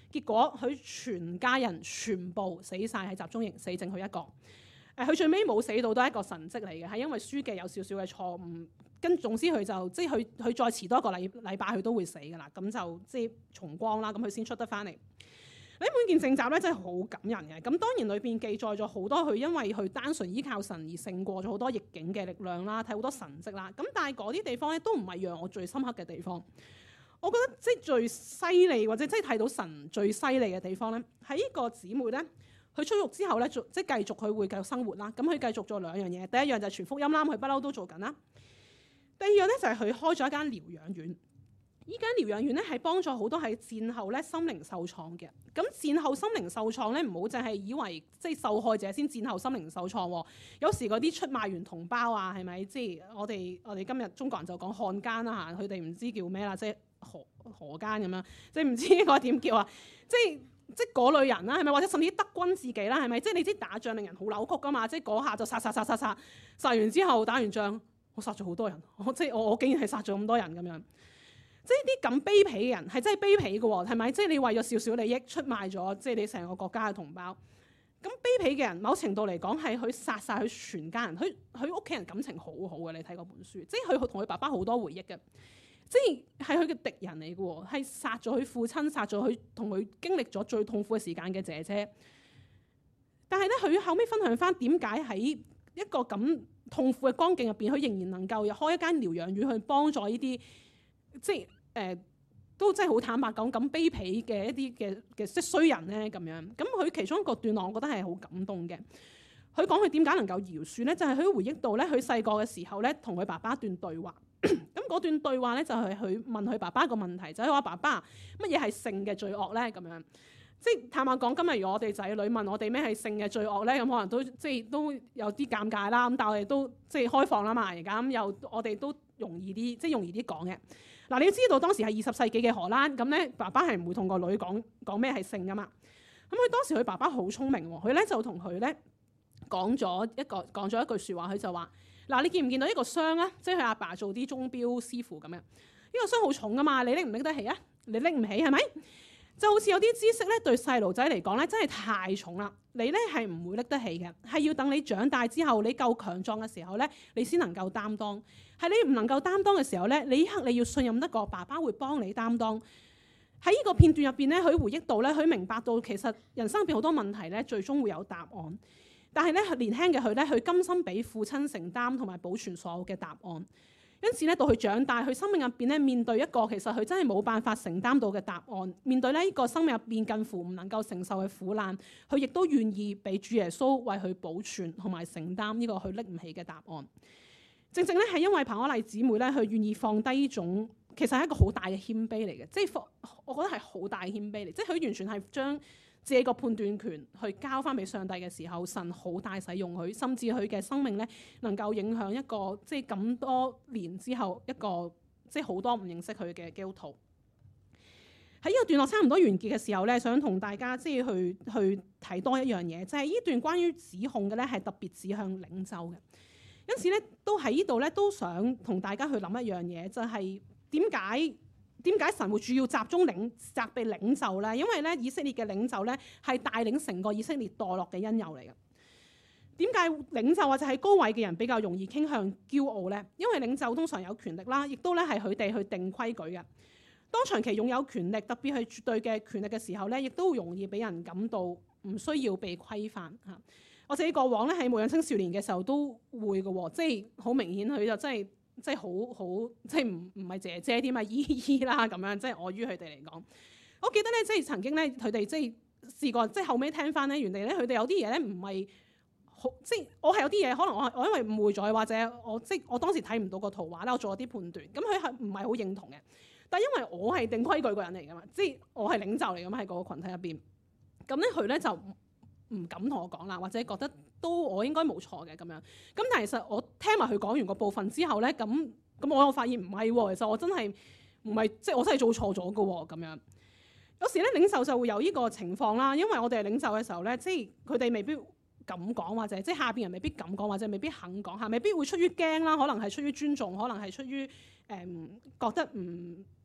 結果佢全家人全部死晒喺集中營，死剩佢一個。誒、呃，佢最尾冇死到都係一個神蹟嚟嘅，係因為書記有少少嘅錯誤，跟總之佢就即係佢佢再遲多一個禮禮拜佢都會死㗎啦，咁就即係重光啦，咁佢先出得翻嚟。呢本見證集咧真係好感人嘅，咁當然裏邊記載咗好多佢因為佢單純依靠神而勝過咗好多逆境嘅力量啦，睇好多神蹟啦。咁但係嗰啲地方咧都唔係讓我最深刻嘅地方。我覺得即係最犀利或者即係睇到神最犀利嘅地方咧，喺呢個姊妹咧，佢出獄之後咧，即係繼續佢會繼續生活啦。咁佢繼續做兩樣嘢，第一樣就係傳福音啦，佢不嬲都做緊啦。第二樣咧就係佢開咗一間療養院。依間療養院咧係幫助好多喺戰後咧心靈受創嘅。咁戰後心靈受創咧，唔好淨係以為即係受害者先戰後心靈受創喎。有時嗰啲出賣完同胞啊，係咪？即係我哋我哋今日中國人就講漢奸啦嚇，佢哋唔知叫咩啦，即係何何奸咁樣，即係唔知應該點叫啊？即係即係嗰類人啦，係咪？或者甚至德軍自己啦，係咪？即係你知打仗令人好扭曲噶嘛？即係嗰下就殺殺殺殺殺，殺完之後打完仗，我殺咗好多人，我即係我我竟然係殺咗咁多人咁樣。即係啲咁卑鄙嘅人係真係卑鄙嘅喎，係咪？即係你為咗少少利益出賣咗，即係你成個國家嘅同胞。咁卑鄙嘅人，某程度嚟講係佢殺晒佢全家人，佢佢屋企人感情好好嘅。你睇嗰本書，即係佢同佢爸爸好多回憶嘅，即係係佢嘅敵人嚟嘅喎，係殺咗佢父親，殺咗佢同佢經歷咗最痛苦嘅時間嘅姐姐。但係咧，佢後尾分享翻點解喺一個咁痛苦嘅光景入邊，佢仍然能夠開一間療養院去幫助呢啲。即係誒、呃，都真係好坦白講，咁卑鄙嘅一啲嘅嘅即係衰人咧咁樣。咁佢其中一個段落，我覺得係好感動嘅。佢講佢點解能夠饒恕咧，就係、是、佢回憶到咧，佢細個嘅時候咧，同佢爸爸一段對話。咁嗰段對話咧，就係佢問佢爸爸一個問題，就係話爸爸乜嘢係性嘅罪惡咧？咁樣即係坦白講，今日如果我哋仔女問我哋咩係性嘅罪惡咧，咁可能都即係都有啲尷尬啦。咁但係我哋都即係開放啦嘛，而家咁又我哋都容易啲，即係容易啲講嘅。嗱，你要知道當時係二十世紀嘅荷蘭，咁咧爸爸係唔會同個女講講咩係性噶嘛。咁佢當時佢爸爸好聰明喎，佢咧就同佢咧講咗一個講咗一句説話，佢就話：嗱，你見唔見到一個箱啊？即係佢阿爸做啲鐘錶師傅咁樣，呢個箱好重噶嘛，你拎唔拎得起啊？你拎唔起係咪？就好似有啲知識咧，對細路仔嚟講咧，真係太重啦。你咧係唔會拎得起嘅，係要等你長大之後，你夠強壯嘅時候咧，你先能夠擔當。係你唔能夠擔當嘅時候咧，你呢刻你要信任得過爸爸會幫你擔當。喺呢個片段入邊咧，佢回憶到咧，佢明白到其實人生入邊好多問題咧，最終會有答案。但係咧，年輕嘅佢咧，佢甘心俾父親承擔同埋保存所有嘅答案。因此咧，到佢長大，佢生命入邊咧，面對一個其實佢真係冇辦法承擔到嘅答案，面對呢個生命入邊近乎唔能夠承受嘅苦難，佢亦都願意俾主耶穌為佢保存同埋承擔呢個佢拎唔起嘅答案。正正咧係因為彭柯麗姊妹咧，佢願意放低呢種其實係一個好大嘅謙卑嚟嘅，即係我覺得係好大嘅謙卑嚟，即係佢完全係將自己個判斷權去交翻俾上帝嘅時候，神好大使用佢，甚至佢嘅生命咧能夠影響一個即係咁多年之後一個即係好多唔認識佢嘅基督徒。喺呢個段落差唔多完結嘅時候咧，想同大家即係去去睇多一樣嘢，就係、是、呢段關於指控嘅咧係特別指向領袖嘅。因此咧，都喺呢度咧都想同大家去諗一樣嘢，就係點解點解神會主要集中領責備領袖咧？因為咧以色列嘅領袖咧係帶領成個以色列墮落嘅因由嚟嘅。點解領袖或者係高位嘅人比較容易傾向驕傲咧？因為領袖通常有權力啦，亦都咧係佢哋去定規矩嘅。當長期擁有權力，特別係絕對嘅權力嘅時候咧，亦都容易俾人感到唔需要被規範嚇。我自己過往咧喺牧養青少年嘅時候都會嘅喎，即係好明顯佢就真係即係好好即係唔唔係姐姐添啊，姨姨啦咁樣，即係礙於佢哋嚟講。我記得咧，即係曾經咧，佢哋即係試過，即係後尾聽翻咧，原來咧佢哋有啲嘢咧唔係好，即係我係有啲嘢可能我我因為誤會咗，或者我即係我當時睇唔到個圖畫咧，我做咗啲判斷，咁佢係唔係好認同嘅？但係因為我係定規矩個人嚟噶嘛，即係我係領袖嚟噶嘛，喺嗰個羣體入邊，咁咧佢咧就唔敢同我講啦，或者覺得都我應該冇錯嘅咁樣。咁但係其實我聽埋佢講完個部分之後咧，咁咁我又發現唔係喎，其實我真係唔係即係我真係做錯咗嘅喎咁樣。有時咧領袖就會有呢個情況啦，因為我哋係領袖嘅時候咧，即係佢哋未必咁講，或者即係下邊人未必咁講，或者未必肯講嚇，未必會出於驚啦，可能係出於尊重，可能係出於誒、嗯、覺得唔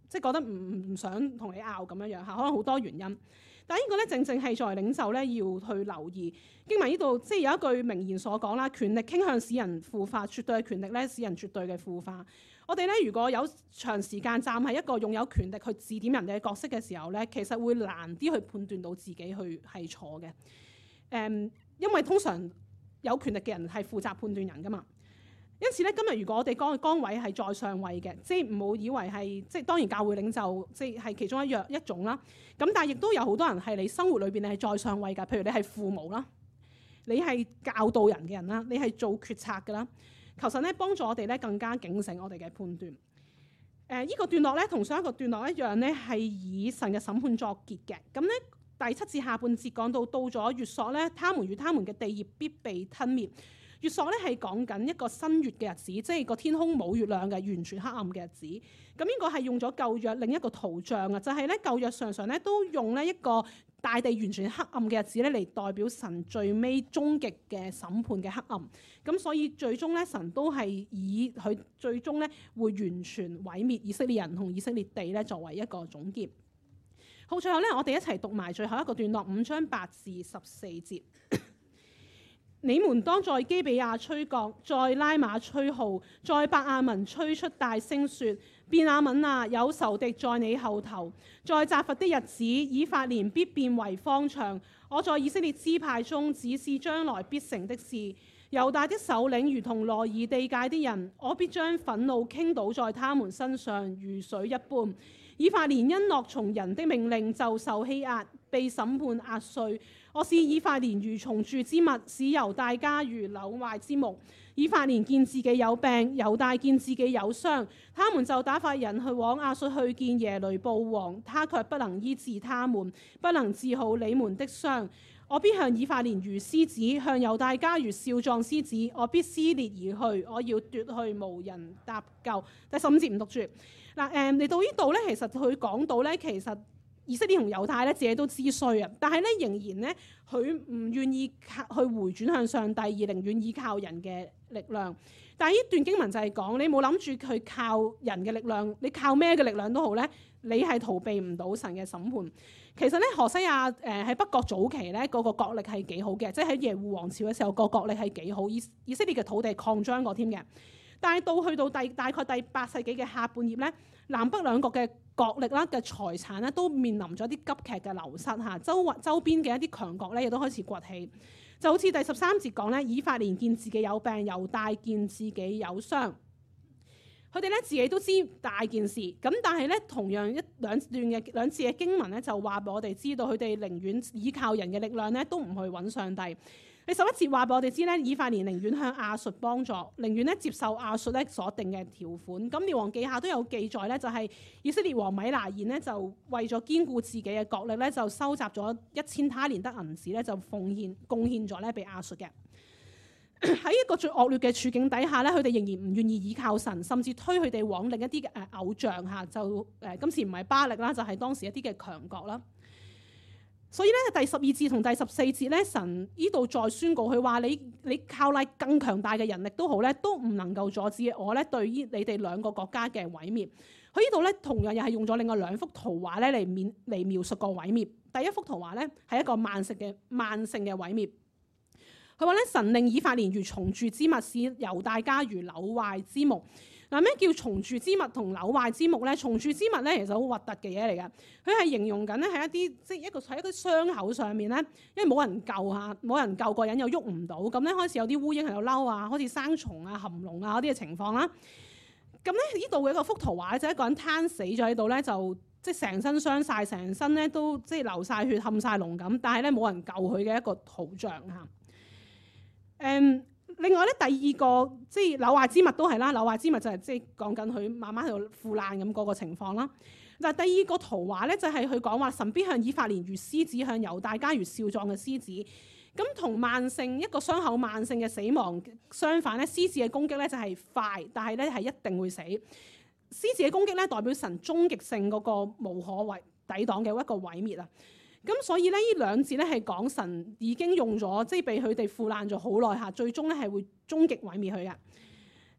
即係覺得唔唔想同你拗咁樣樣嚇，可能好多原因。但係呢個咧正正係作為領袖咧要去留意經文呢度，即係有一句名言所講啦：權力傾向使人腐化，絕對嘅權力咧使人絕對嘅腐化。我哋咧如果有長時間站喺一個擁有權力去指點人哋嘅角色嘅時候咧，其實會難啲去判斷到自己去係錯嘅。誒、嗯，因為通常有權力嘅人係負責判斷人噶嘛。因此咧，今日如果我哋崗崗位係在上位嘅，即係唔好以為係即係當然教會領袖即係其中一樣一種啦。咁但係亦都有好多人係你生活裏邊你係在上位㗎，譬如你係父母啦，你係教導人嘅人啦，你係做決策㗎啦。求神咧幫助我哋咧更加警醒我哋嘅判斷。誒、呃，依、這個段落咧同上一個段落一樣咧，係以神嘅審判作結嘅。咁咧第七節下半節講到到咗月朔咧，他們與他們嘅地業必被吞滅。月朔咧係講緊一個新月嘅日子，即係個天空冇月亮嘅完全黑暗嘅日子。咁呢個係用咗舊約另一個圖像啊，就係咧舊約常常咧都用咧一個大地完全黑暗嘅日子咧嚟代表神最尾終極嘅審判嘅黑暗。咁所以最終咧神都係以佢最終咧會完全毀滅以色列人同以色列地咧作為一個總結。好，最後咧我哋一齊讀埋最後一個段落，五章八至十四節。你們當在基比亞吹角，在拉馬吹號，在伯亞文吹出大聲說：便雅憫啊，有仇敵在你後頭。在責罰的日子，以法蓮必變為荒場。我在以色列支派中指示將來必成的事。猶大的首領如同羅珥地界的人，我必將憤怒傾倒在他們身上，如水一般。以法蓮因諾從人的命令就受欺壓，被審判壓碎。我使以法蓮如蟲蛀之物，使猶大家如朽壞之木。以法蓮見自己有病，猶大見自己有傷，他們就打發人去往亞述去見耶雷布王，他卻不能醫治他們，不能治好你們的傷。我必向以法蓮如獅子，向猶大家如少壯獅子。我必撕裂而去，我要奪去，無人搭救。第十五節唔讀住嗱，誒嚟到呢度咧，其實佢講到咧，其實以色列同猶太咧自己都知衰啊，但係咧仍然咧佢唔願意靠去回轉向上帝，而寧願依靠人嘅力量。但係呢段經文就係講，你冇諗住去靠人嘅力量，你靠咩嘅力量都好咧，你係逃避唔到神嘅審判。其實咧，何西亞誒喺北國早期咧，嗰個國力係幾好嘅，即係喺耶戶王朝嘅時候，個國力係幾好，以以色列嘅土地擴張過添嘅。但係到去到第大概第八世紀嘅下半葉咧，南北兩國嘅國力啦嘅財產咧都面臨咗啲急劇嘅流失嚇，周圍周邊嘅一啲強國咧亦都開始崛起。就好似第十三節講咧，以法蓮見自己有病，猶大見自己有傷。佢哋咧自己都知大件事，咁但係咧同樣一兩段嘅兩次嘅經文咧就話俾我哋知道，佢哋寧願依靠人嘅力量咧都唔去揾上帝。第十一節話俾我哋知咧，以法蓮寧願向亞述幫助，寧願咧接受亞述咧所定嘅條款。咁列王記下都有記載咧，就係以色列王米拿現咧就為咗堅固自己嘅國力咧，就收集咗一千他連得銀子咧，就奉獻貢獻咗咧俾亞述嘅。喺一個最惡劣嘅處境底下咧，佢哋仍然唔願意依靠神，甚至推佢哋往另一啲嘅誒偶像嚇，就誒、呃、今次唔係巴力啦，就係、是、當時一啲嘅強國啦。所以咧，第十二節同第十四節咧，神呢度再宣告佢話：你你靠賴更強大嘅人力都好咧，都唔能夠阻止我咧對於你哋兩個國家嘅毀滅。佢呢度咧同樣又係用咗另外兩幅圖畫咧嚟面嚟描述個毀滅。第一幅圖畫咧係一個慢性嘅慢性嘅毀滅。佢話咧，神令以法蓮如蟲蛀之物，使猶大家如朽壞之木。嗱，咩叫蟲蛀之物同朽壞之木咧？蟲蛀之物咧其實好核突嘅嘢嚟㗎。佢係形容緊咧係一啲即係一個喺一個傷口上面咧，因為冇人救嚇，冇人救個人又喐唔到，咁咧開始有啲烏蠅喺度嬲啊，開始生蟲啊、含膿啊嗰啲嘅情況啦。咁咧呢度嘅一個幅圖畫咧，就一個人攤死咗喺度咧，就即係成身傷晒，成身咧都即係流晒血、冚晒膿咁，但係咧冇人救佢嘅一個圖像嚇。誒。另外咧，第二個即係朽壞之物都係啦，朽壞之物就係即係講緊佢慢慢喺度腐爛咁嗰個情況啦。嗱，第二個圖畫咧就係佢講話神必向以法蓮如獅子，向猶大家如少壯嘅獅子。咁同慢性一個傷口慢性嘅死亡相反咧，獅子嘅攻擊咧就係快，但係咧係一定會死。獅子嘅攻擊咧代表神終極性嗰個無可為抵擋嘅一個毀滅啊！咁所以咧，呢兩節咧係講神已經用咗，即係被佢哋腐爛咗好耐嚇，最終咧係會終極毀滅佢嘅。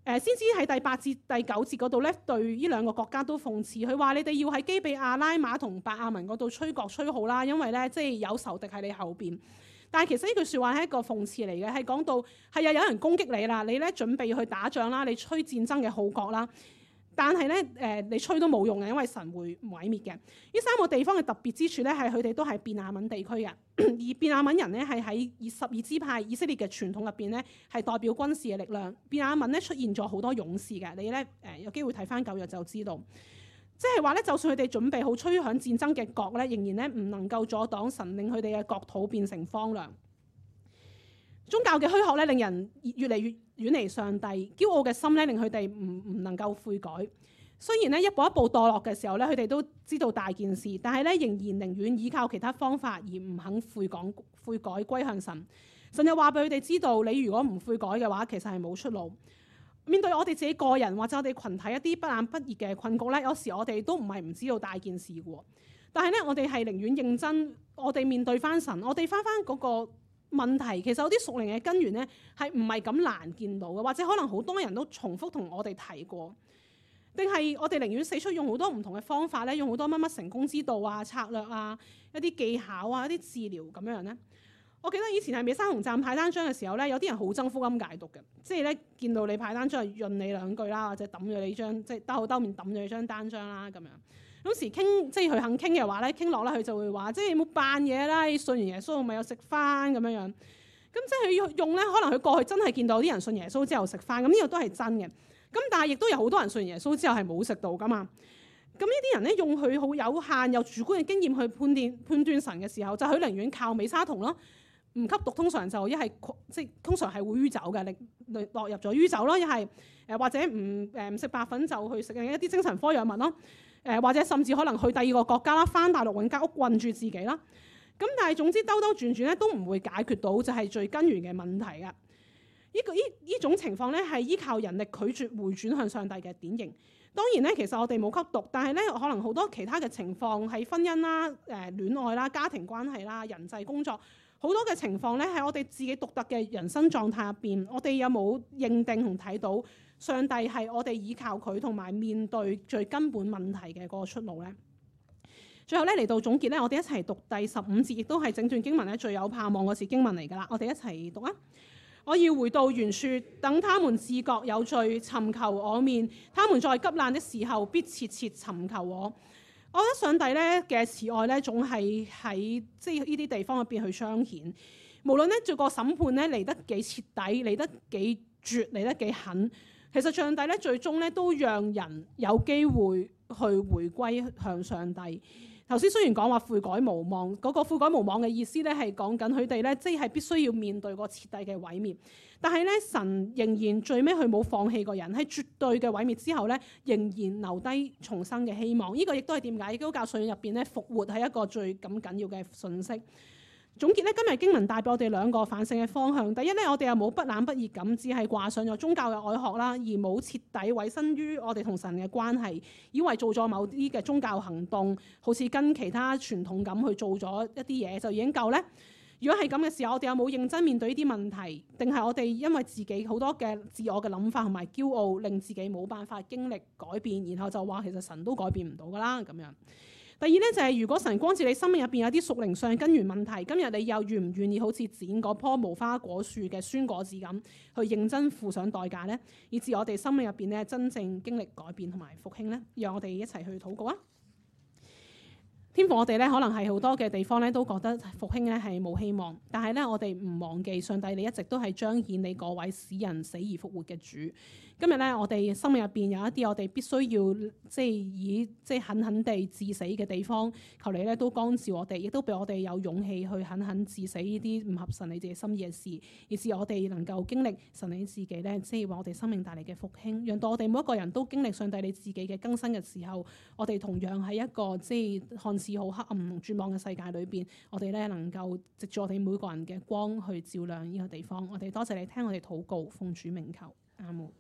誒先知喺第八至第九節嗰度咧，對呢兩個國家都諷刺，佢話你哋要喺基比亞拉馬同伯亞文嗰度吹角吹號啦，因為咧即係有仇敵喺你後邊。但係其實呢句説話係一個諷刺嚟嘅，係講到係啊有人攻擊你啦，你咧準備去打仗啦，你吹戰爭嘅號角啦。但係咧，誒、呃、你吹都冇用嘅，因為神會毀滅嘅。呢三個地方嘅特別之處咧，係佢哋都係便雅憫地區嘅，而便雅憫人咧係喺十二支派以色列嘅傳統入邊咧，係代表軍事嘅力量。便雅憫咧出現咗好多勇士嘅，你咧誒、呃、有機會睇翻舊約就知道，即係話咧，就算佢哋準備好吹響戰爭嘅角咧，仍然咧唔能夠阻擋神令佢哋嘅國土變成荒涼。宗教嘅虛學咧，令人越嚟越遠離上帝；驕傲嘅心咧，令佢哋唔唔能夠悔改。雖然咧一步一步墮落嘅時候咧，佢哋都知道大件事，但係咧仍然寧願依靠其他方法而唔肯悔改悔改歸向神。神又話俾佢哋知道，你如果唔悔改嘅話，其實係冇出路。面對我哋自己個人或者我哋群體一啲不冷不熱嘅困局咧，有時我哋都唔係唔知道大件事嘅。但係咧，我哋係寧願認真，我哋面對翻神，我哋翻翻嗰個問題，其實有啲屬靈嘅根源咧，係唔係咁難見到嘅，或者可能好多人都重複同我哋提過，定係我哋寧願四出用好多唔同嘅方法咧，用好多乜乜成功之道啊、策略啊、一啲技巧啊、一啲治療咁樣咧。我記得以前係美沙酮站派單張嘅時候咧，有啲人好憎福音解讀嘅，即係咧見到你派單張，潤你兩句啦，或者抌咗你張，即係兜口兜面抌咗你張單張啦咁樣。有時傾，即係佢肯傾嘅話咧，傾落咧佢就會話，即係冇扮嘢啦，信完耶穌咪有食翻咁樣樣。咁即係佢用咧，可能佢過去真係見到啲人信耶穌之後食翻，咁呢個都係真嘅。咁但係亦都有好多人信耶穌之後係冇食到噶嘛。咁呢啲人咧用佢好有限又主觀嘅經驗去判斷判斷神嘅時候，就佢寧願靠美沙酮咯。唔吸毒通常就一係即係通常係會酗酒嘅，你落入咗酗酒咯，一係誒或者唔誒唔食白粉就去食一啲精神科藥物咯，誒、呃、或者甚至可能去第二個國家啦，返大陸揾間屋困住自己啦。咁但係總之兜兜轉轉咧都唔會解決到就係最根源嘅問題㗎。呢、這個呢呢種情況咧係依靠人力拒絕回轉向上帝嘅典型。當然咧，其實我哋冇吸毒，但係咧可能好多其他嘅情況係婚姻啦、誒、呃、戀愛啦、家庭關係啦、人際工作。好多嘅情況咧，喺我哋自己獨特嘅人生狀態入邊，我哋有冇認定同睇到上帝係我哋依靠佢同埋面對最根本問題嘅嗰個出路咧？最後咧嚟到總結咧，我哋一齊讀第十五節，亦都係整段經文咧最有盼望嗰節經文嚟㗎啦。我哋一齊讀啊！我要回到原處，等他們自覺有罪，尋求我面。他們在急難的時候，必切切尋求我。我覺得上帝咧嘅慈愛咧，總係喺即係呢啲地方入邊去彰顯。無論咧做個審判咧嚟得幾徹底，嚟得幾絕，嚟得幾狠，其實上帝咧最終咧都讓人有機會去回歸向上帝。頭先雖然講話悔改無望，嗰、那個悔改無望嘅意思咧係講緊佢哋咧，即係必須要面對個徹底嘅毀滅。但係咧，神仍然最尾佢冇放棄過人，喺絕對嘅毀滅之後咧，仍然留低重生嘅希望。呢、這個亦都係點解基督教信仰入邊咧復活係一個最咁緊要嘅信息。總結咧，今日經文帶俾我哋兩個反省嘅方向。第一咧，我哋又冇不冷不熱咁，只係掛上咗宗教嘅外殼啦，而冇徹底委身於我哋同神嘅關係，以為做咗某啲嘅宗教行動，好似跟其他傳統咁去做咗一啲嘢就已經夠咧。如果係咁嘅時候，我哋有冇認真面對呢啲問題？定係我哋因為自己好多嘅自我嘅諗法同埋驕傲，令自己冇辦法經歷改變，然後就話其實神都改變唔到㗎啦咁樣。第二咧就係、是、如果神光照你生命入邊有啲屬靈上根源問題，今日你又願唔願意好似剪嗰棵無花果樹嘅酸果子咁，去認真付上代價咧，以致我哋生命入邊咧真正經歷改變同埋復興咧？讓我哋一齊去禱告啊！天父，我哋咧可能係好多嘅地方咧都覺得復興咧係冇希望，但係咧我哋唔忘記上帝，你一直都係彰顯你嗰位使人死而復活嘅主。今日咧，我哋生命入邊有一啲我哋必須要即係以即係狠狠地致死嘅地方，求你咧都光照我哋，亦都俾我哋有勇氣去狠狠致死呢啲唔合神你自己心意嘅事，以致我哋能夠經歷神你自己咧，即係為我哋生命帶嚟嘅復興，讓到我哋每一個人都經歷上帝你自己嘅更新嘅時候，我哋同樣喺一個即係看似好黑暗同絕望嘅世界裏邊，我哋咧能夠藉住我哋每個人嘅光去照亮呢個地方。我哋多謝你聽我哋禱告，奉主名求，阿門。